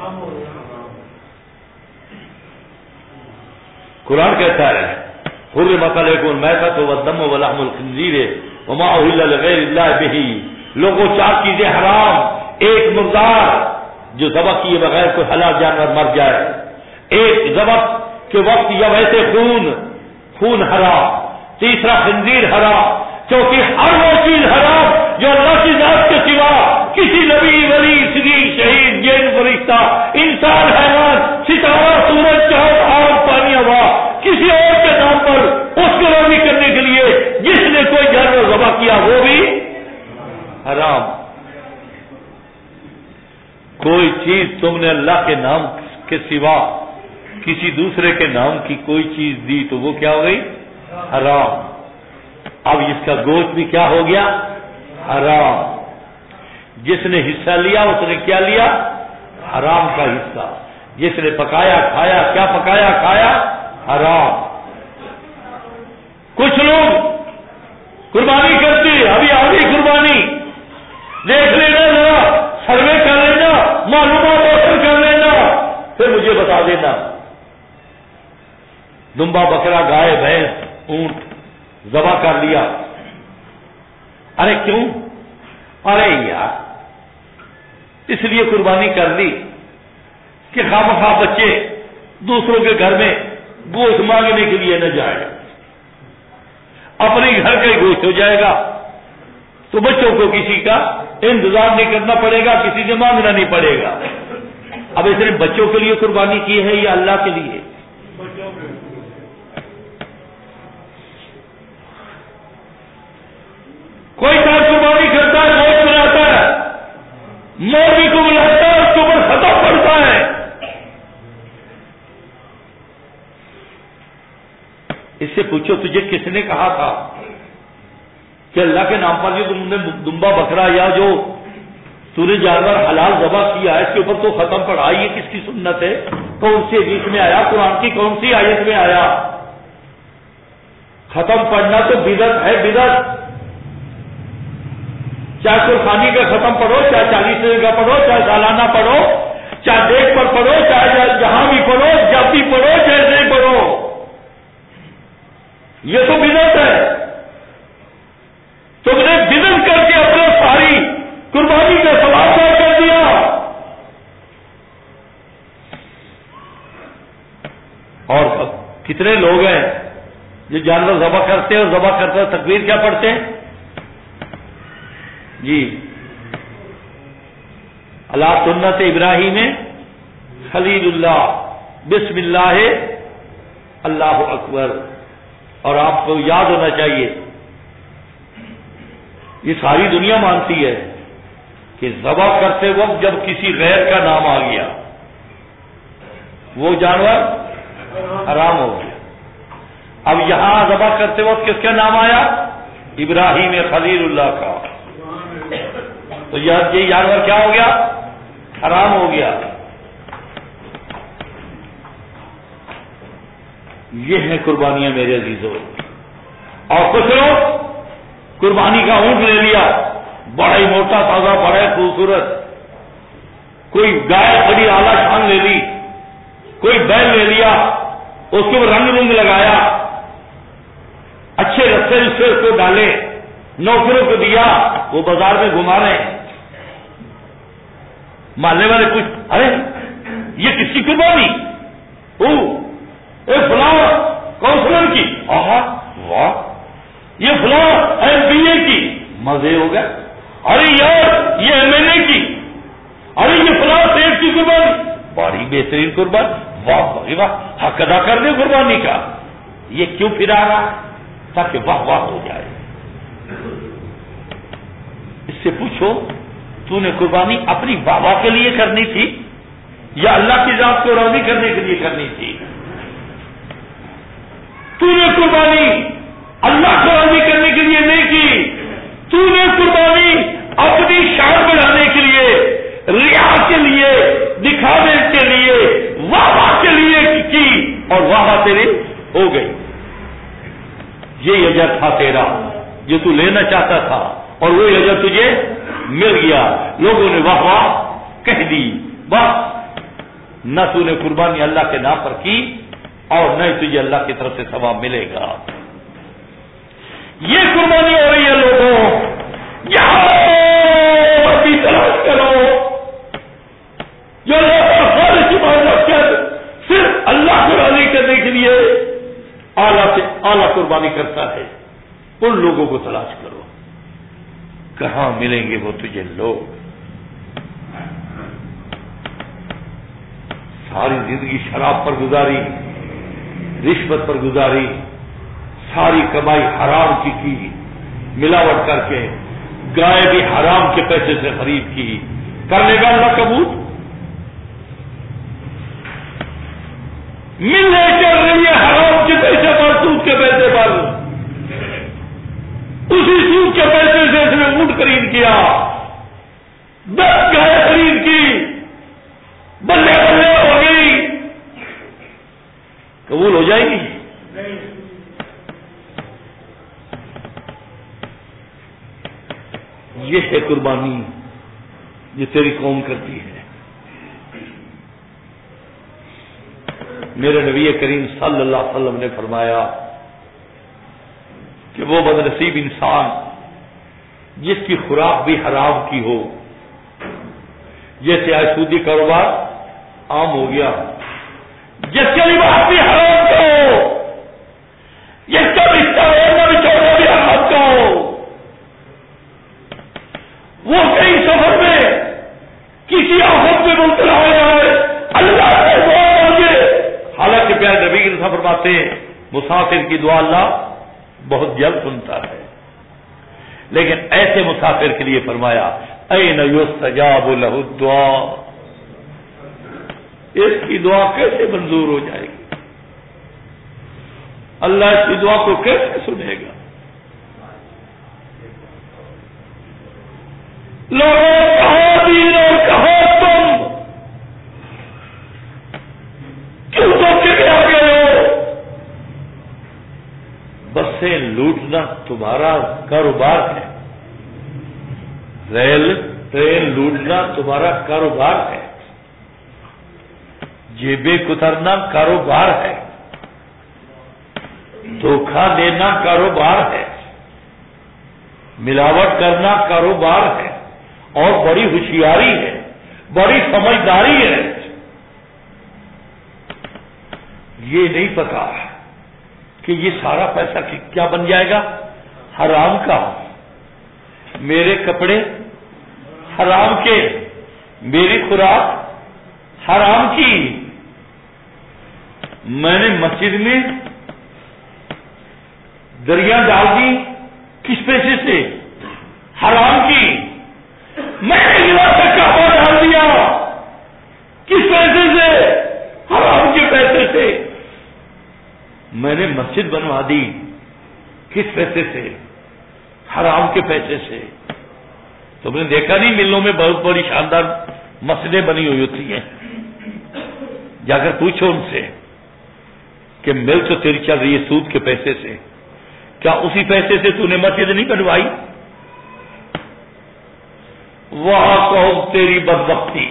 قرآن کہتا ہے حرمت علیکم المیتۃ والدم ولحم الخنزیر وما اہل لغیر اللہ بہ۔ لوگوں 4 چیزیں حرام، ایک مردار جو ذبح کیے بغیر کوئی حلال جانور مر جائے، ایک ذبح کے وقت یا ویسے خون حرام، تیسرا خنزیر حرام، کیونکہ ہر وہ چیز حرام جو اللہ کی ذات کے سوا کسی نبی ولی صدیق شہید جن فرشتہ انسان حیوان ستارہ سورج چاند آگ پانی ہوا کسی اور کے نام پر اس کو راضی کرنے کے لیے جس نے کوئی جانور ذبح کیا وہ بھی حرام۔ کوئی چیز تم نے اللہ کے نام کے سوا کسی دوسرے کے نام کی کوئی چیز دی تو وہ کیا ہو گئی؟ حرام۔ اب اس کا گوشت بھی کیا ہو گیا؟ حرام۔ جس نے حصہ لیا اس نے کیا لیا؟ حرام کا حصہ۔ جس نے پکایا کھایا، کیا پکایا کھایا؟ حرام۔ کچھ لوگ قربانی کرتے، ابھی آگے قربانی دیکھ لینا، ذرا سروے کر لینا، معلومات حاصل کر لینا، پھر مجھے بتا دینا۔ دمبا بکرا گائے بھینس اونٹ ذبح کر لیا، ارے کیوں؟ ارے یار اس لیے قربانی کر لی کہ خواہ بچے دوسروں کے گھر میں گوشت مانگنے کے لیے نہ جائے، اپنے گھر کا ہی گوشت ہو جائے گا تو بچوں کو کسی کا انتظار نہیں کرنا پڑے گا، کسی سے مانگنا نہیں پڑے گا۔ اب اس نے بچوں کے لیے قربانی کی ہے یا اللہ کے لیے؟ کوئی ساتھ قربانی کرتا ہے، گوشت بناتا ہے، مولوی کو بلاتا ہے، اس کے اوپر خطا پڑتا ہے، سے پوچھو تجھے کس نے کہا تھا کہ اللہ کے نام پر جو تم نے دمبا بکرا یا جو تو نے جانور حلال ذبح کیا ہے اس کے اوپر تو ختم پڑھا، یہ کس کی سنت ہے؟ کون سی حدیث میں آیا؟ قرآن کی کون سی آیت میں آیا؟ ختم پڑھنا تو بدعت ہے، بدعت۔ چاہے قربانی کا ختم پڑھو، چاہے 40 کا پڑھو، چاہے سالانہ پڑھو، چاہے ڈیٹ پر پڑھو، چاہے جہاں بھی پڑھو، جب بھی پڑھو، جیسے ہی پڑھو، یہ تو بدعت ہے۔ تم نے بدعت کر کے اپنے ساری قربانی کا ثواب کر دیا۔ اور کتنے لوگ ہیں جو جانور ذبح کرتے ہیں اور ذبح کرتے تکبیر کیا پڑھتے ہیں؟ جی اللہ سنت ابراہیم خلیل اللہ بسم اللہ اللہ اکبر۔ اور آپ کو یاد ہونا چاہیے یہ ساری دنیا مانتی ہے کہ ذبح کرتے وقت جب کسی غیر کا نام آ گیا وہ جانور حرام ہو گیا۔ اب یہاں ذبح کرتے وقت کس کا نام آیا؟ ابراہیم خلیل اللہ کا، تو یہ جانور کیا ہو گیا؟ حرام ہو گیا۔ یہ ہیں قربانیاں میرے عزیزوں۔ اور کچھ لوگ قربانی کا اونٹ لے لیا، بڑا ہی موٹا تازہ، بڑا ہی خوبصورت، کوئی گائے بڑی اعلیٰ شان لے لی، کوئی بیل لے لیا، اس کو رنگ رنگ لگایا، اچھے رستے سے اس کو ڈالے، نوکروں کو دیا، وہ بازار میں گھما رہے ہیں۔ محلے والے کچھ ارے یہ کس کی قربانی؟ فلاں کونسلر کی، آہا واہ، یہ فلاں MBA کی، مزے ہو گئے۔ ارے یار یہ MLA کی، ارے یہ فلاں سیٹ کی قربانی، بڑی بہترین قربانی، واہ واہ، حق ادا کر دے قربانی کا۔ یہ کیوں پھرا رہا؟ تاکہ واہ واہ ہو جائے۔ اس سے پوچھو تو نے قربانی اپنی بابا کے لیے کرنی تھی یا اللہ کی ذات کو راضی کرنے کے لیے کرنی تھی؟ تو نے قربانی اللہ کو راضی کرنے کے لیے نہیں کی، تو نے قربانی اپنی شان بڑھانے کے لیے، ریا کے لیے، دکھاوے کے لیے، واہ واہ کے لیے کی، اور واہ واہ تیری ہو گئی۔ یہ اجر تھا تیرا جو تو لینا چاہتا تھا، اور وہ اجر تجھے مل گیا۔ لوگوں نے واہ واہ کہہ دی، بس نہ تو نے قربانی اللہ کے نام پر کی اور نہ تجھے اللہ کی طرف سے ثواب ملے گا۔ یہ قربانی ہو رہی ہے لوگوں، یہاں بھی تلاش کرو جو اللہ کا خالص عبادت کر صرف اللہ کو راضی کرنے کے لیے اعلیٰ سے اعلیٰ قربانی کرتا ہے، ان لوگوں کو تلاش کرو۔ کہاں ملیں گے وہ تجھے لوگ؟ ساری زندگی شراب پر گزاری، رشوت پر گزاری، ساری کمائی حرام کی ملاوٹ کر کے، گائے بھی حرام کے پیسے سے خرید کی، کر لے گا اللہ قبول؟ ملنے چل رہی ہے حرام کے پیسے پر، سود کے پیسے پر، اسی سود کے پیسے سے اس نے اونٹ خرید کیا، 10 گائے خرید کی، بلے بلے ہو گئی، قبول ہو جائے گی؟ یہ ہے قربانی جو تیری قوم کرتی ہے۔ میرے نبی کریم صلی اللہ علیہ وسلم نے فرمایا کہ وہ بدنصیب انسان جس کی خوراک بھی حرام کی ہو، جیسے آج سودی کاروبار عام ہو گیا، جس کا لباس بھی حرام کا ہو، جس کا رشتہ ہونا بچھوڑنا بھی حرام کا ہو، وہ کئی سفر میں کسی آفت میں مبتلا ہو جائے، اللہ سے دعا مانگے، حالانکہ پیارے نبی کے سفر فرماتے ہیں مسافر کی دعا اللہ بہت جلد سنتا ہے، لیکن ایسے مسافر کے لیے فرمایا این یستجاب لہ الدعاء، اس کی دعا کیسے منظور ہو جائے گی؟ اللہ اس کی دعا کو کیسے سنے گا؟ لوگوں کہو دین اور کہو تم کیوں دھوکے میں آ گئے ہو؟ بسیں لوٹنا تمہارا کاروبار ہے، ریل ٹرین لوٹنا تمہارا کاروبار ہے، جیبیں کترنا کاروبار ہے، دھوکہ دینا کاروبار ہے، ملاوٹ کرنا کاروبار ہے، اور بڑی ہوشیاری ہے، بڑی سمجھداری ہے۔ یہ نہیں پتا کہ یہ سارا پیسہ کیا بن جائے گا؟ حرام کا۔ میرے کپڑے حرام کے، میری خوراک حرام کی، میں نے مسجد میں دریا ڈال دی کس پیسے سے؟ حرام کی۔ میں نے کعبہ ڈال دیا کس پیسے سے؟ حرام کے پیسے سے۔ میں نے مسجد بنوا دی کس پیسے سے؟ حرام کے پیسے سے۔ تم نے دیکھا نہیں ملوں میں بہت بڑی شاندار مسجدیں بنی ہوئی ہوتی ہیں، جا کر پوچھو ان سے کہ مل تو تیری چل رہی ہے سود کے پیسے سے، کیا اسی پیسے سے تو نے مسجد نہیں بنوائی؟ وہاں کہو تیری بدبختی،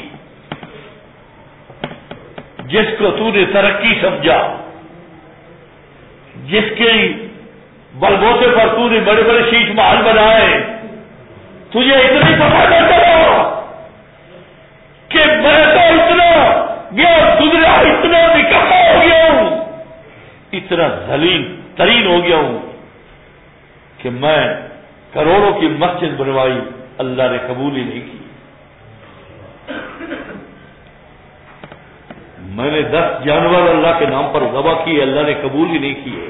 جس کو تو نے ترقی سمجھا، جس کے بلبوتے پر تو نے بڑے بڑے شیش محل بنائے، تجھے اتنا ہی پتا نہ چلا کہ میں تو اتنا گیا گزرا، اتنا نکاح ہو گیا ہوں، اتنا ذلیل ترین ہو گیا ہوں کہ میں کروڑوں کی مسجد بنوائی، اللہ نے قبول ہی نہیں کی۔ میں نے 10 جانور اللہ کے نام پر ذبح کیے، اللہ نے قبول ہی نہیں کیے۔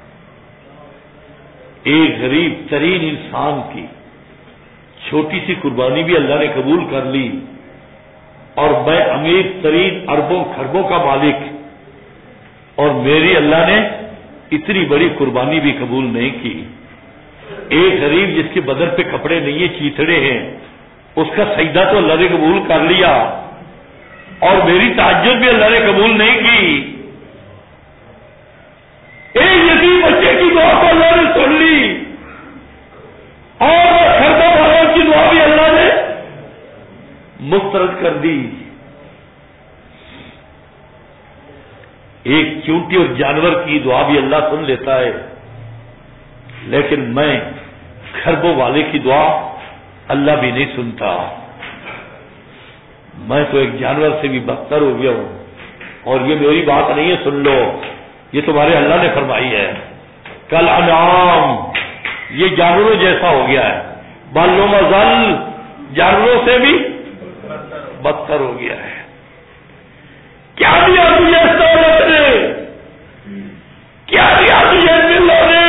ایک غریب ترین انسان کی چھوٹی سی قربانی بھی اللہ نے قبول کر لی، اور میں امیر ترین اربوں خربوں کا مالک، اور میری اللہ نے اتنی بڑی قربانی بھی قبول نہیں کی۔ ایک غریب جس کے بدن پہ کپڑے نہیں ہیں، چیتڑے ہیں، اس کا سجدہ تو اللہ نے قبول کر لیا، اور میری تہجد بھی اللہ نے قبول نہیں کی۔ ایک یتیم بچے کی دعا کو اللہ نے سن لی، اور خربہ والوں کی دعا بھی اللہ نے مسترد کر دی۔ ایک چونٹی اور جانور کی دعا بھی اللہ سن لیتا ہے، لیکن میں خربوں والے کی دعا اللہ بھی نہیں سنتا۔ میں تو ایک جانور سے بھی بدتر ہو گیا ہوں، اور یہ میری بات نہیں ہے، سن لو، یہ تمہارے اللہ نے فرمائی ہے۔ کل انعام، یہ جانوروں جیسا ہو گیا ہے، بل و مزل، جانوروں سے بھی بدتر ہو گیا ہے۔ کیا دیا تجھے اس دولت نے؟ کیا دیا تجھے ملوں نے؟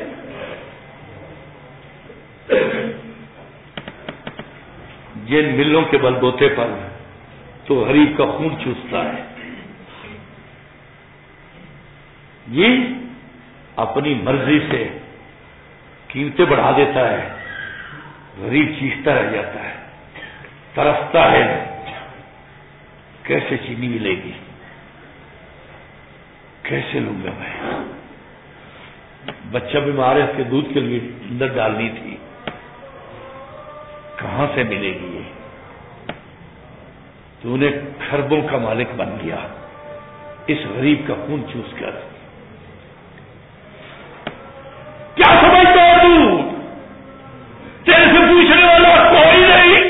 جن ملوں کے بلبوتے پر تو غریب کا خون چوستا ہے، یہ اپنی مرضی سے قیمتیں بڑھا دیتا ہے، غریب چیختا رہ جاتا ہے، ترستا ہے، کیسے چینی ملے گی، کیسے لوں گا میں؟ بچہ بیمار ہے، اس کے دودھ کے لیے اندر ڈالنی تھی، کہاں سے ملے گی یہ؟ تو نے خربوں کا مالک بن گیا اس غریب کا خون چوس کر۔ کیا سمجھتا ہے تو؟ تیرے سے پوچھنے والا کوئی نہیں۔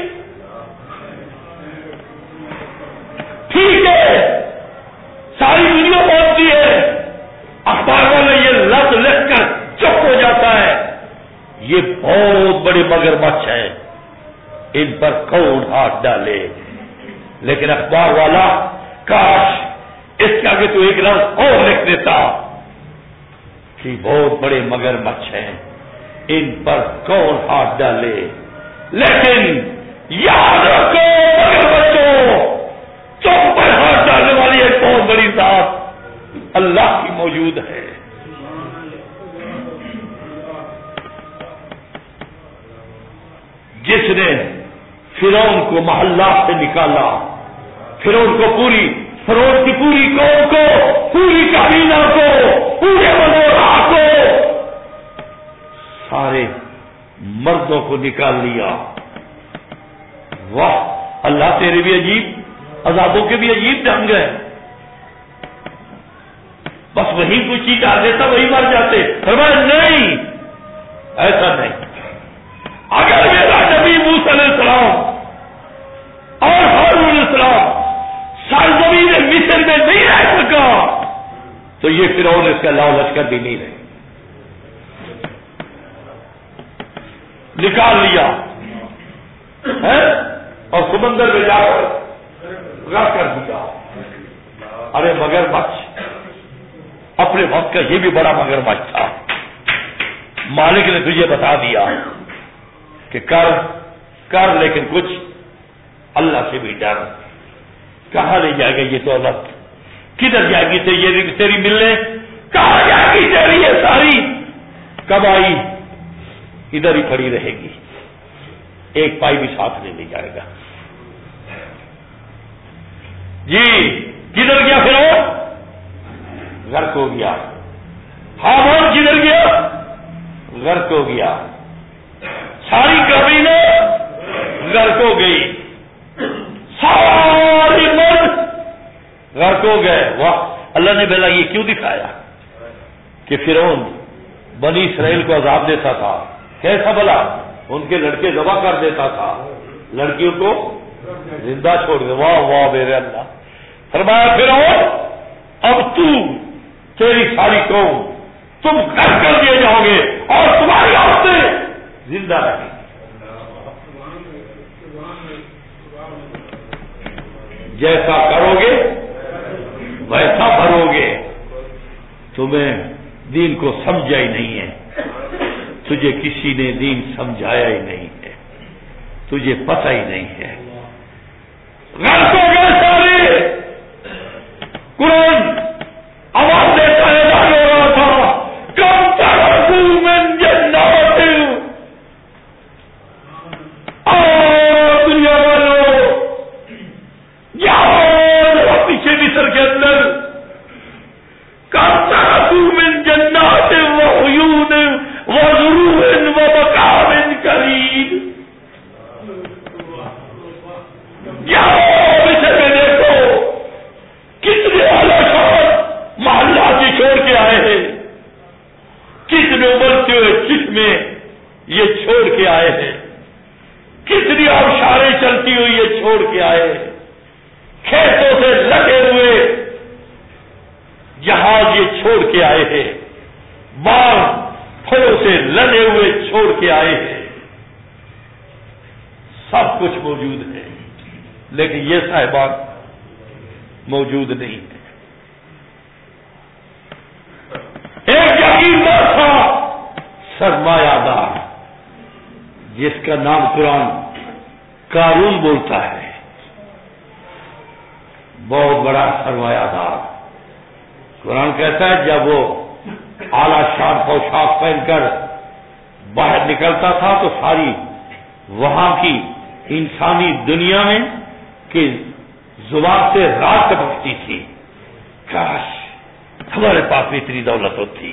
ٹھیک ہے، ساری دنیا پہنچتی ہے، اخبار والے یہ لفظ لکھ کر چپ ہو جاتا ہے، یہ بہت بڑے مگرمچھ ہیں، ان پر کون ہاتھ ڈالے؟ لیکن اخبار والا کاش اس کے آگے تو ایک لفظ اور لکھ دیتا کہ بہت بڑے مگرمچھ ہیں، ان پر کون ہاتھ ڈالے۔ لیکن یاد رکھو مگرمچھوں، چوک پر ہاتھ ڈالنے والی ایک بہت بڑی ذات اللہ کی موجود ہے۔ جس نے فرعون کو محلات سے نکالا، فرعون کو فرعون کی پوری قوم کو، پوری کابینہ کو، پورے وزراء کو، سارے مردوں کو نکال لیا۔ واہ، اللہ تیرے بھی عجیب، عذابوں کے بھی عجیب ڈھنگ ہے۔ بس وہی کوئی چیز ڈال دیتا، وہی مر جاتے۔ فرمایا نہیں، ایسا نہیں۔ اگر میرا نبی موسیٰ علیہ السلام اور ہارون علیہ السلام سرزمین مصر میں نہیں رہ سکا تو یہ فرعون اس کا لاؤ لشکر بھی نہیں رہے۔ نکال لیا ہے اور سمندر میں جا کر غرق کر دیا۔ ارے مگرمچھ اپنے وقت کا یہ بھی بڑا مگرمچھ تھا۔ مالک نے تجھے بتا دیا کہ کر لیکن کچھ اللہ سے بھی ڈر۔ کہاں لے جائے گا یہ دولت؟ کدھر جائے گی تیری ملنے؟ کہاں جائے گی تیری یہ ساری کمائی؟ ادھر ہی کھڑی رہے گی، ایک پائی بھی ساتھ نہیں لے جائے گا۔ جی کدھر گیا فرعون؟ غرق ہو گیا۔ ہامان کدھر گیا؟ غرق ہو گیا۔ ساری کابینہ غرق ہو گئی، ساری مرد غرق ہو گئے۔ واہ، اللہ نے بھلا یہ کیوں دکھایا کہ فرعون بنی اسرائیل کو عذاب دیتا تھا؟ کیسا بھلا؟ ان کے لڑکے ذبح کر دیتا تھا، لڑکیوں کو زندہ چھوڑ دے۔ واہ واہ میرے اللہ۔ فرمایا فرعون اب تیری ساری قوم تم غرق کر دیے جاؤ گے اور تمہاری عورتیں زندہ رہیں گی۔ جیسا کرو گے ویسا بھرو گے۔ تمہیں دین کو سمجھا ہی نہیں ہے، تجھے کسی نے دین سمجھایا ہی نہیں ہے، تجھے پتہ ہی نہیں ہے۔ غرق ہو گئے سارے۔ قرآن آواز دیتا ہے، اعلان ہو رہا تھا، کم ترکوا من جنات، دنیا والوں جاؤ پیچھے مصر کے اندر، کم ترکوا من جنات وعیون وزروع ومقام کریم۔ جاؤ مصر میں دیکھو کتنے اعلیٰ شان محلات یہ چھوڑ کے آئے ہیں، کتنے ابلتے ہوئے چشمے یہ چھوڑ کے آئے ہیں، کتنی آبشاریں چلتی ہوئی یہ چھوڑ کے آئے ہیں، کھیتوں سے لگے ہوئے جہاز یہ چھوڑ کے آئے ہیں، باغ پھلوں سے لدے ہوئے چھوڑ کے آئے ہیں۔ سب کچھ موجود ہے لیکن یہ صاحبان موجود نہیں ہے۔ ایک یقیندار تھا سرمایہ دار، جس کا نام قرآن قارون بولتا ہے، بہت بڑا سرمایہ دار۔ قرآن کہتا ہے جب وہ اعلیٰ شان پوشاک پہن کر باہر نکلتا تھا تو ساری وہاں کی انسانی دنیا میں کہ زبان سے رات ٹپکتی تھی، کاش ہمارے پاس بھی اتنی دولت ہوتی۔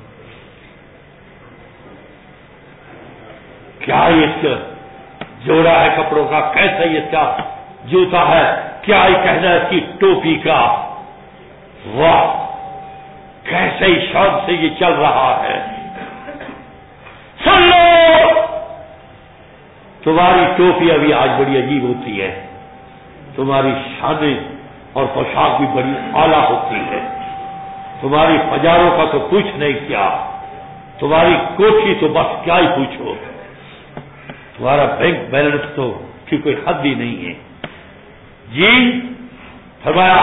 کیا یہ جوڑا ہے کپڑوں کا، کیسا یہ کیا جوتا ہے، کیا یہ کہنا ہے اس کی ٹوپی کا، واہ کیسے ہی شان سے یہ چل رہا ہے۔ سن لو تمہاری ٹوپی ابھی آج بڑی عجیب ہوتی ہے، تمہاری شانیں اور پوشاک بھی بڑی اعلیٰ ہوتی ہے، تمہاری فجاروں کا تو کچھ نہیں کیا، تمہاری کوٹھی تو بس کیا ہی پوچھو، تمہارا بینک بیلنس تو کی کوئی حد ہی نہیں ہے۔ جی فرمایا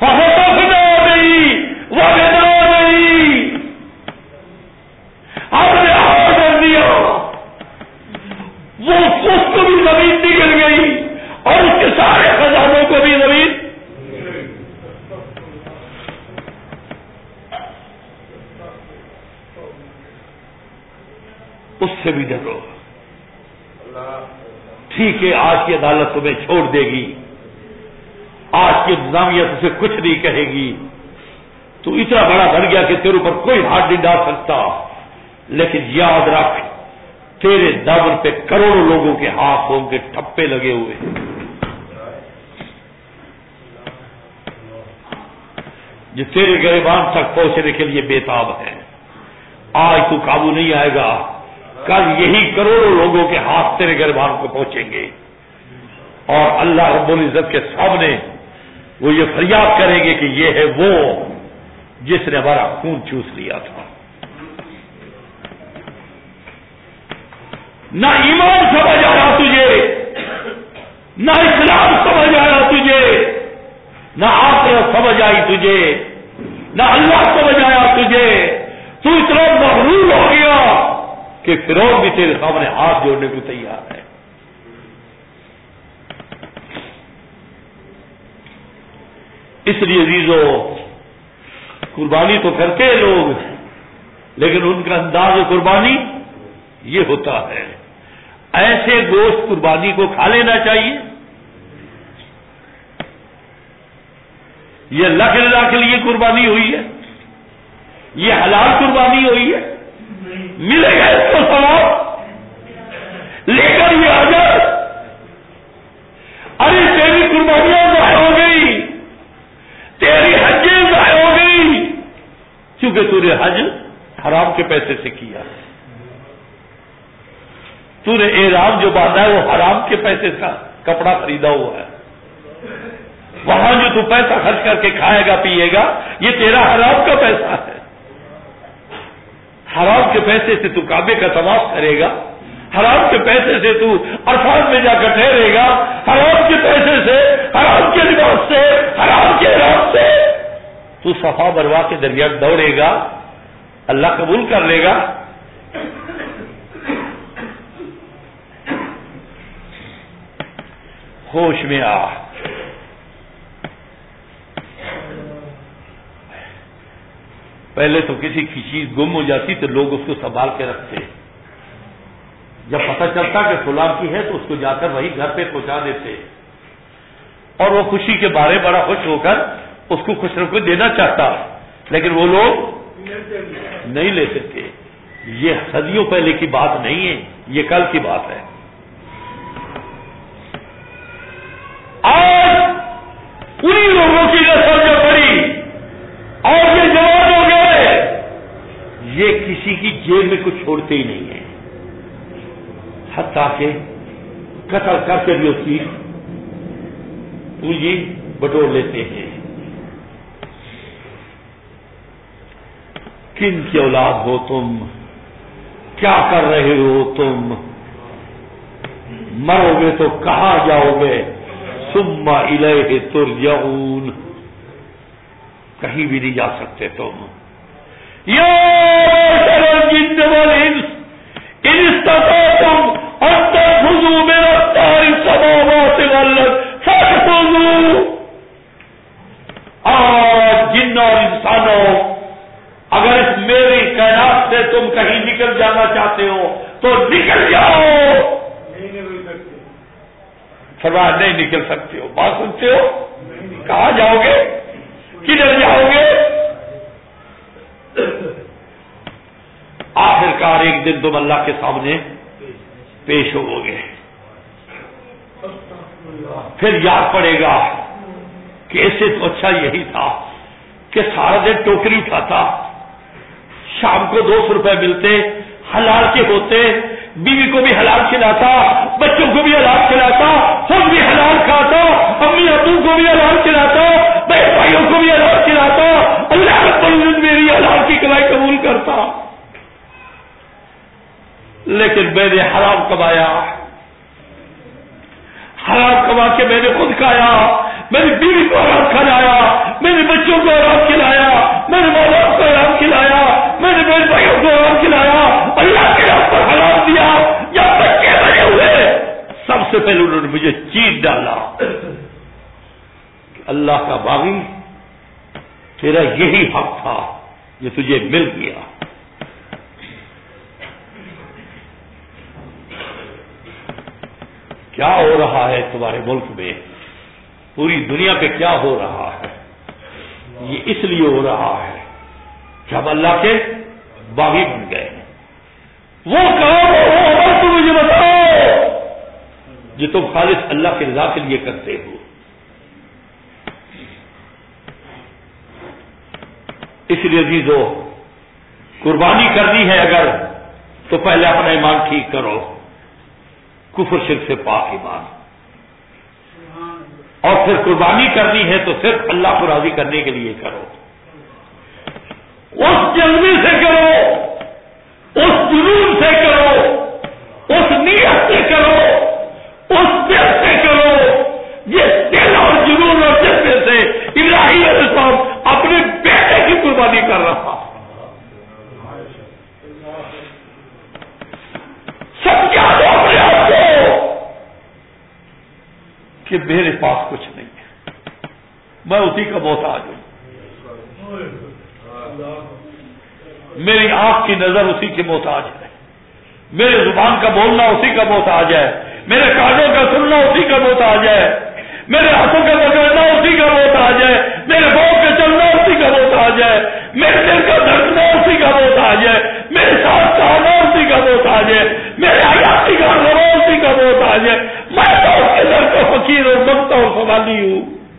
وہ نہیں، آپ نے آرڈر دیا، وہ اس کو بھی زمین نکل گئی اور اس کے سارے خزانوں کو بھی زمین۔ اس سے بھی ڈرو، ٹھیک ہے آج کی عدالت تمہیں چھوڑ دے گی، آج کی انتظامیہ تجھے کچھ نہیں کہے گی، تو اتنا بڑا بن گیا کہ تیرے اوپر کوئی ہاتھ نہیں ڈال سکتا، لیکن یاد رکھ تیرے دامن پہ کروڑوں لوگوں کے ہاتھ ہوں کے ٹھپے لگے ہوئے، جو تیرے گریبان تک پہنچنے کے لیے بےتاب ہے۔ آج تو قابو نہیں آئے گا، کل یہی کروڑوں لوگوں کے ہاتھ تیرے گریبان کو پہنچیں گے، اور اللہ رب العزت کے سامنے وہ یہ فریاد کریں گے کہ یہ ہے وہ جس نے ہمارا خون چوس لیا تھا۔ نہ ایمان سمجھ آیا تجھے، نہ اسلام سمجھ آیا تجھے، نہ آخرت سمجھ آئی تجھے، نہ اللہ سمجھ آیا تجھے، تو اتنا مغرور ہو گیا کہ فرعون بھی تیرے سامنے ہاتھ جوڑنے کو تیار ہے۔ اس لیے عزیزو، قربانی تو کرتے ہیں لوگ، لیکن ان کا انداز قربانی یہ ہوتا ہے، ایسے گوشت قربانی کو کھا لینا چاہیے۔ یہ اللہ اللہ کے لیے قربانی ہوئی ہے، یہ حلال قربانی ہوئی ہے، ملے گا اس کو ثواب، لے کر یہ آ جائے۔ ارے تیری قربانیاں ضائع ہو گئی، تیری حجیں ضائع ہو گئی، کیونکہ تو نے حج حرام کے پیسے سے کیا، تو نے احرام جو باندھا ہے وہ حرام کے پیسے کا کپڑا خریدا ہوا ہے، وہاں جو تو پیسہ خرچ کر کے کھائے گا پیے گا یہ تیرا حرام کا پیسہ ہے، حرام کے پیسے سے تو کعبے کا طواف کرے گا، حرام کے پیسے سے تو عرفات میں جا کر ٹھہرے گا، حرام کے پیسے سے، حرام کے لباس سے، حرام کے احرام سے تو صفا مروا کے درمیان دوڑے گا، اللہ قبول کر لے گا؟ ہوش میں آ، پہلے تو کسی کی چیز گم ہو جاتی تو لوگ اس کو سنبھال کے رکھتے، جب پتہ چلتا کہ فلاں کی ہے تو اس کو جا کر وہی گھر پہ پہنچا دیتے، اور وہ خوشی کے بارے بڑا خوش ہو کر اس کو خوش رکھ دینا چاہتا، لیکن وہ لوگ نہیں لیتے تھے۔ یہ صدیوں پہلے کی بات نہیں ہے، یہ کل کی بات ہے۔ آج انہی لوگوں کی نسل جو پڑی اور یہ جوان ہو گئے، یہ کسی کی جیب میں کچھ چھوڑتے ہی نہیں ہیں، حتیٰ کہ قتل کر کے بھی اس کی پونجی بٹور لیتے ہیں۔ کن کی اولاد ہو تم؟ کیا کر رہے ہو تم؟ مرو گے تو کہاں جاؤ گے؟ ثم الیہ ترجعون، کہیں بھی نہیں جا سکتے تم۔ یا معشر الجن والانس ان استطعتم ان تنفذوا من اقطار السماوات والارض فانفذوا۔ آج جن اور انسانوں، اگر اس میری کائنات سے تم کہیں نکل جانا چاہتے ہو تو نکل جاؤ۔ فرمایا نہیں نکل سکتے ہو، بات سنتے ہو؟ کہاں جاؤ گے؟ کدھر جاؤ گے؟ آخرکار ایک دن تم اللہ کے سامنے پیش ہو گے، پھر یاد پڑے گا کہ ایسے تو اچھا یہی تھا کہ سارا دن ٹوکری اٹھاتا، شام کو 200 روپے ملتے، حلال کے ہوتے، بیوی کو بھی حلال کھلاتا، بچوں کو بھی حلال کھلاتا، خود بھی حلال کھاتا، امی ابو کو بھی حلال کھلاتا، بہن بھائیوں کو بھی حلال کھلاتا، اللہ رب العزت میری حلال کی کمائی قبول کرتا۔ لیکن میں نے حرام کمایا، حرام کما کے میں نے خود کھایا، میں نے بیوی کو حرام کھلایا، میں نے بچوں کو حرام کھلایا، میں نے ماں باپ کو حرام کھلایا، میں نے بہن بھائیوں کو حرام کھلایا، اللہ کے راہ پر حرام دیا۔ جب بچے بڑے ہوئے سب سے پہلے انہوں نے مجھے چیٹ ڈالا کہ اللہ کا باغی تیرا یہی حق تھا، یہ تجھے مل گیا۔ کیا ہو رہا ہے تمہارے ملک میں، پوری دنیا پہ کیا ہو رہا ہے؟ یہ اس لیے ہو رہا ہے کہ ہم اللہ کے باغی بن گئے ہیں۔ وہ کام ہو تم مجھے بتاؤ جو تم خالص اللہ کی رضا کے لیے کرتے ہو۔ اس لیے عزیزو، قربانی کرنی ہے اگر تو پہلے اپنا ایمان ٹھیک کرو، کفر شرک سے پاک ایمان، اور پھر قربانی کرنی ہے تو صرف اللہ کو راضی کرنے کے لیے کرو، اس جذبے سے کرو، اس جنون سے کرو، اس نیت سے کرو، اس دل سے کرو جس دل اور جنون اور جذبے سے ابراہیم علیہ السلام اپنے بیٹے کی قربانی کر رہا۔ سمجھا دو اپنے آپ کو کہ میرے پاس کچھ نہیں ہے، میں اسی کا محتاج ہوں، میری آنکھ کی نظر اسی کے محتاج ہے، میرے زبان کا بولنا اسی کا محتاج ہے، میرے کانوں کا سننا اسی کا محتاج ہے، میرے ہاتھوں کا پکڑنا اسی کا محتاج ہے، میرے پاؤں کا چلنا اسی کا محتاج ہے، میرے دل کا دھڑکنا اسی کا محتاج ہے، میرے ساتھ کہنا اسی کا محتاج ہے، میرے حیاتی کا روا اسی کا محتاج ہے، میں تو اس کے در کا فقیر اور ممتا اور سوالی ہوں۔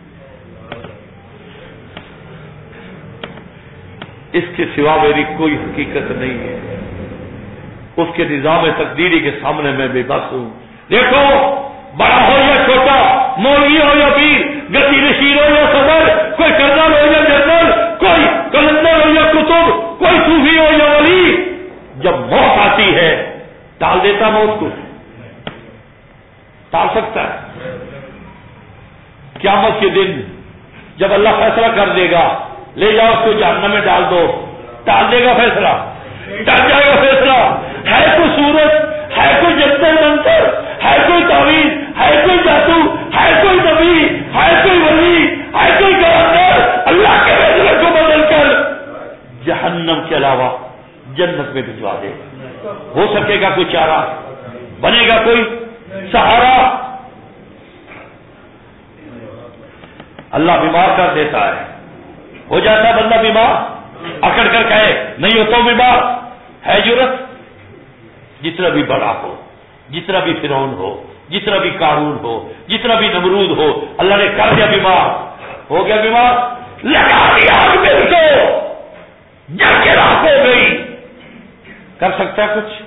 اس کے سوا میری کوئی حقیقت نہیں ہے، اس کے نظام تقدیری کے سامنے میں بے بس ہوں۔ دیکھو، بڑا ہو یا چھوٹا، مولوی ہو یا پیر، گتی نشین ہو یا صدر، کوئی کرنل ہو یا جنرل، کوئی کلندر ہو یا کتب، کوئی صوفی ہو یا ولی، جب موت آتی ہے ٹال دیتا موت کو؟ ٹال سکتا ہے؟ قیامت کے دن جب اللہ فیصلہ کر دے گا، لے جاؤ اس کو جہنم میں ڈال دو، ٹال دے گا فیصلہ؟ ٹل جائے گا فیصلہ؟ ہے کوئی صورت، ہے کوئی جنتر منتر، ہے کوئی تعویذ، ہے کوئی جادو، ہے کوئی نبی، ہے کوئی ولی، ہے کوئی گورنر اللہ کے فیصلے کو بدل کر جہنم کے علاوہ جنت میں بھجوا دے؟ ہو سکے گا کوئی چارہ؟ بنے گا کوئی سہارا؟ اللہ بیمار کر دیتا ہے، ہو جاتا ہے بندہ بیمار، اکڑ کر کہے نہیں ہوتا ہوں بیمار، ہے جرت؟ جتنا بھی بڑا ہو، جتنا بھی فرعون ہو، جتنا بھی قارون ہو، جتنا بھی نمرود ہو، اللہ نے کر دیا بیمار، ہو گیا بیمار، لگا دیا دل کو، جل کے راک ہو گئی، کر سکتا ہے کچھ؟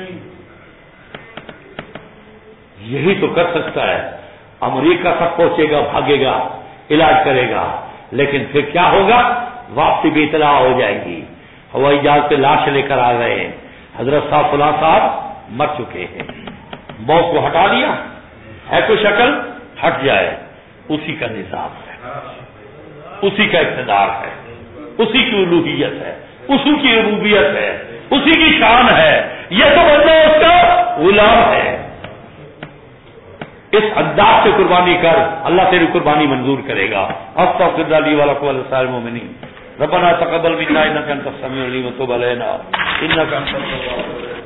یہی تو کر سکتا ہے، امریکہ تک پہنچے گا، بھاگے گا، علاج کرے گا، لیکن پھر کیا ہوگا؟ واپسی بھی اطلاع ہو جائے گی، ہوائی جہاز سے لاش لے کر آ گئے ہیں، حضرت صاحب فلاں صاحب مر چکے ہیں، موت کو ہٹا لیا، ہے کوئی شکل؟ ہٹ جائے، اسی کا نظام ہے، اسی کا اقتدار ہے، اسی کی الوہیت ہے، اسی کی ربوبیت ہے، اسی کی شان ہے، یہ تو بندہ اس کا غلام ہے۔ اس انداز سے قربانی کر، اللہ تیری قربانی منظور کرے گا۔ استغفر اللہ لی ولکم ولسائر المؤمنین۔ ربنا تقبل منا انک انت السمیع العلیم وتب علینا انک انت التواب الرحیم۔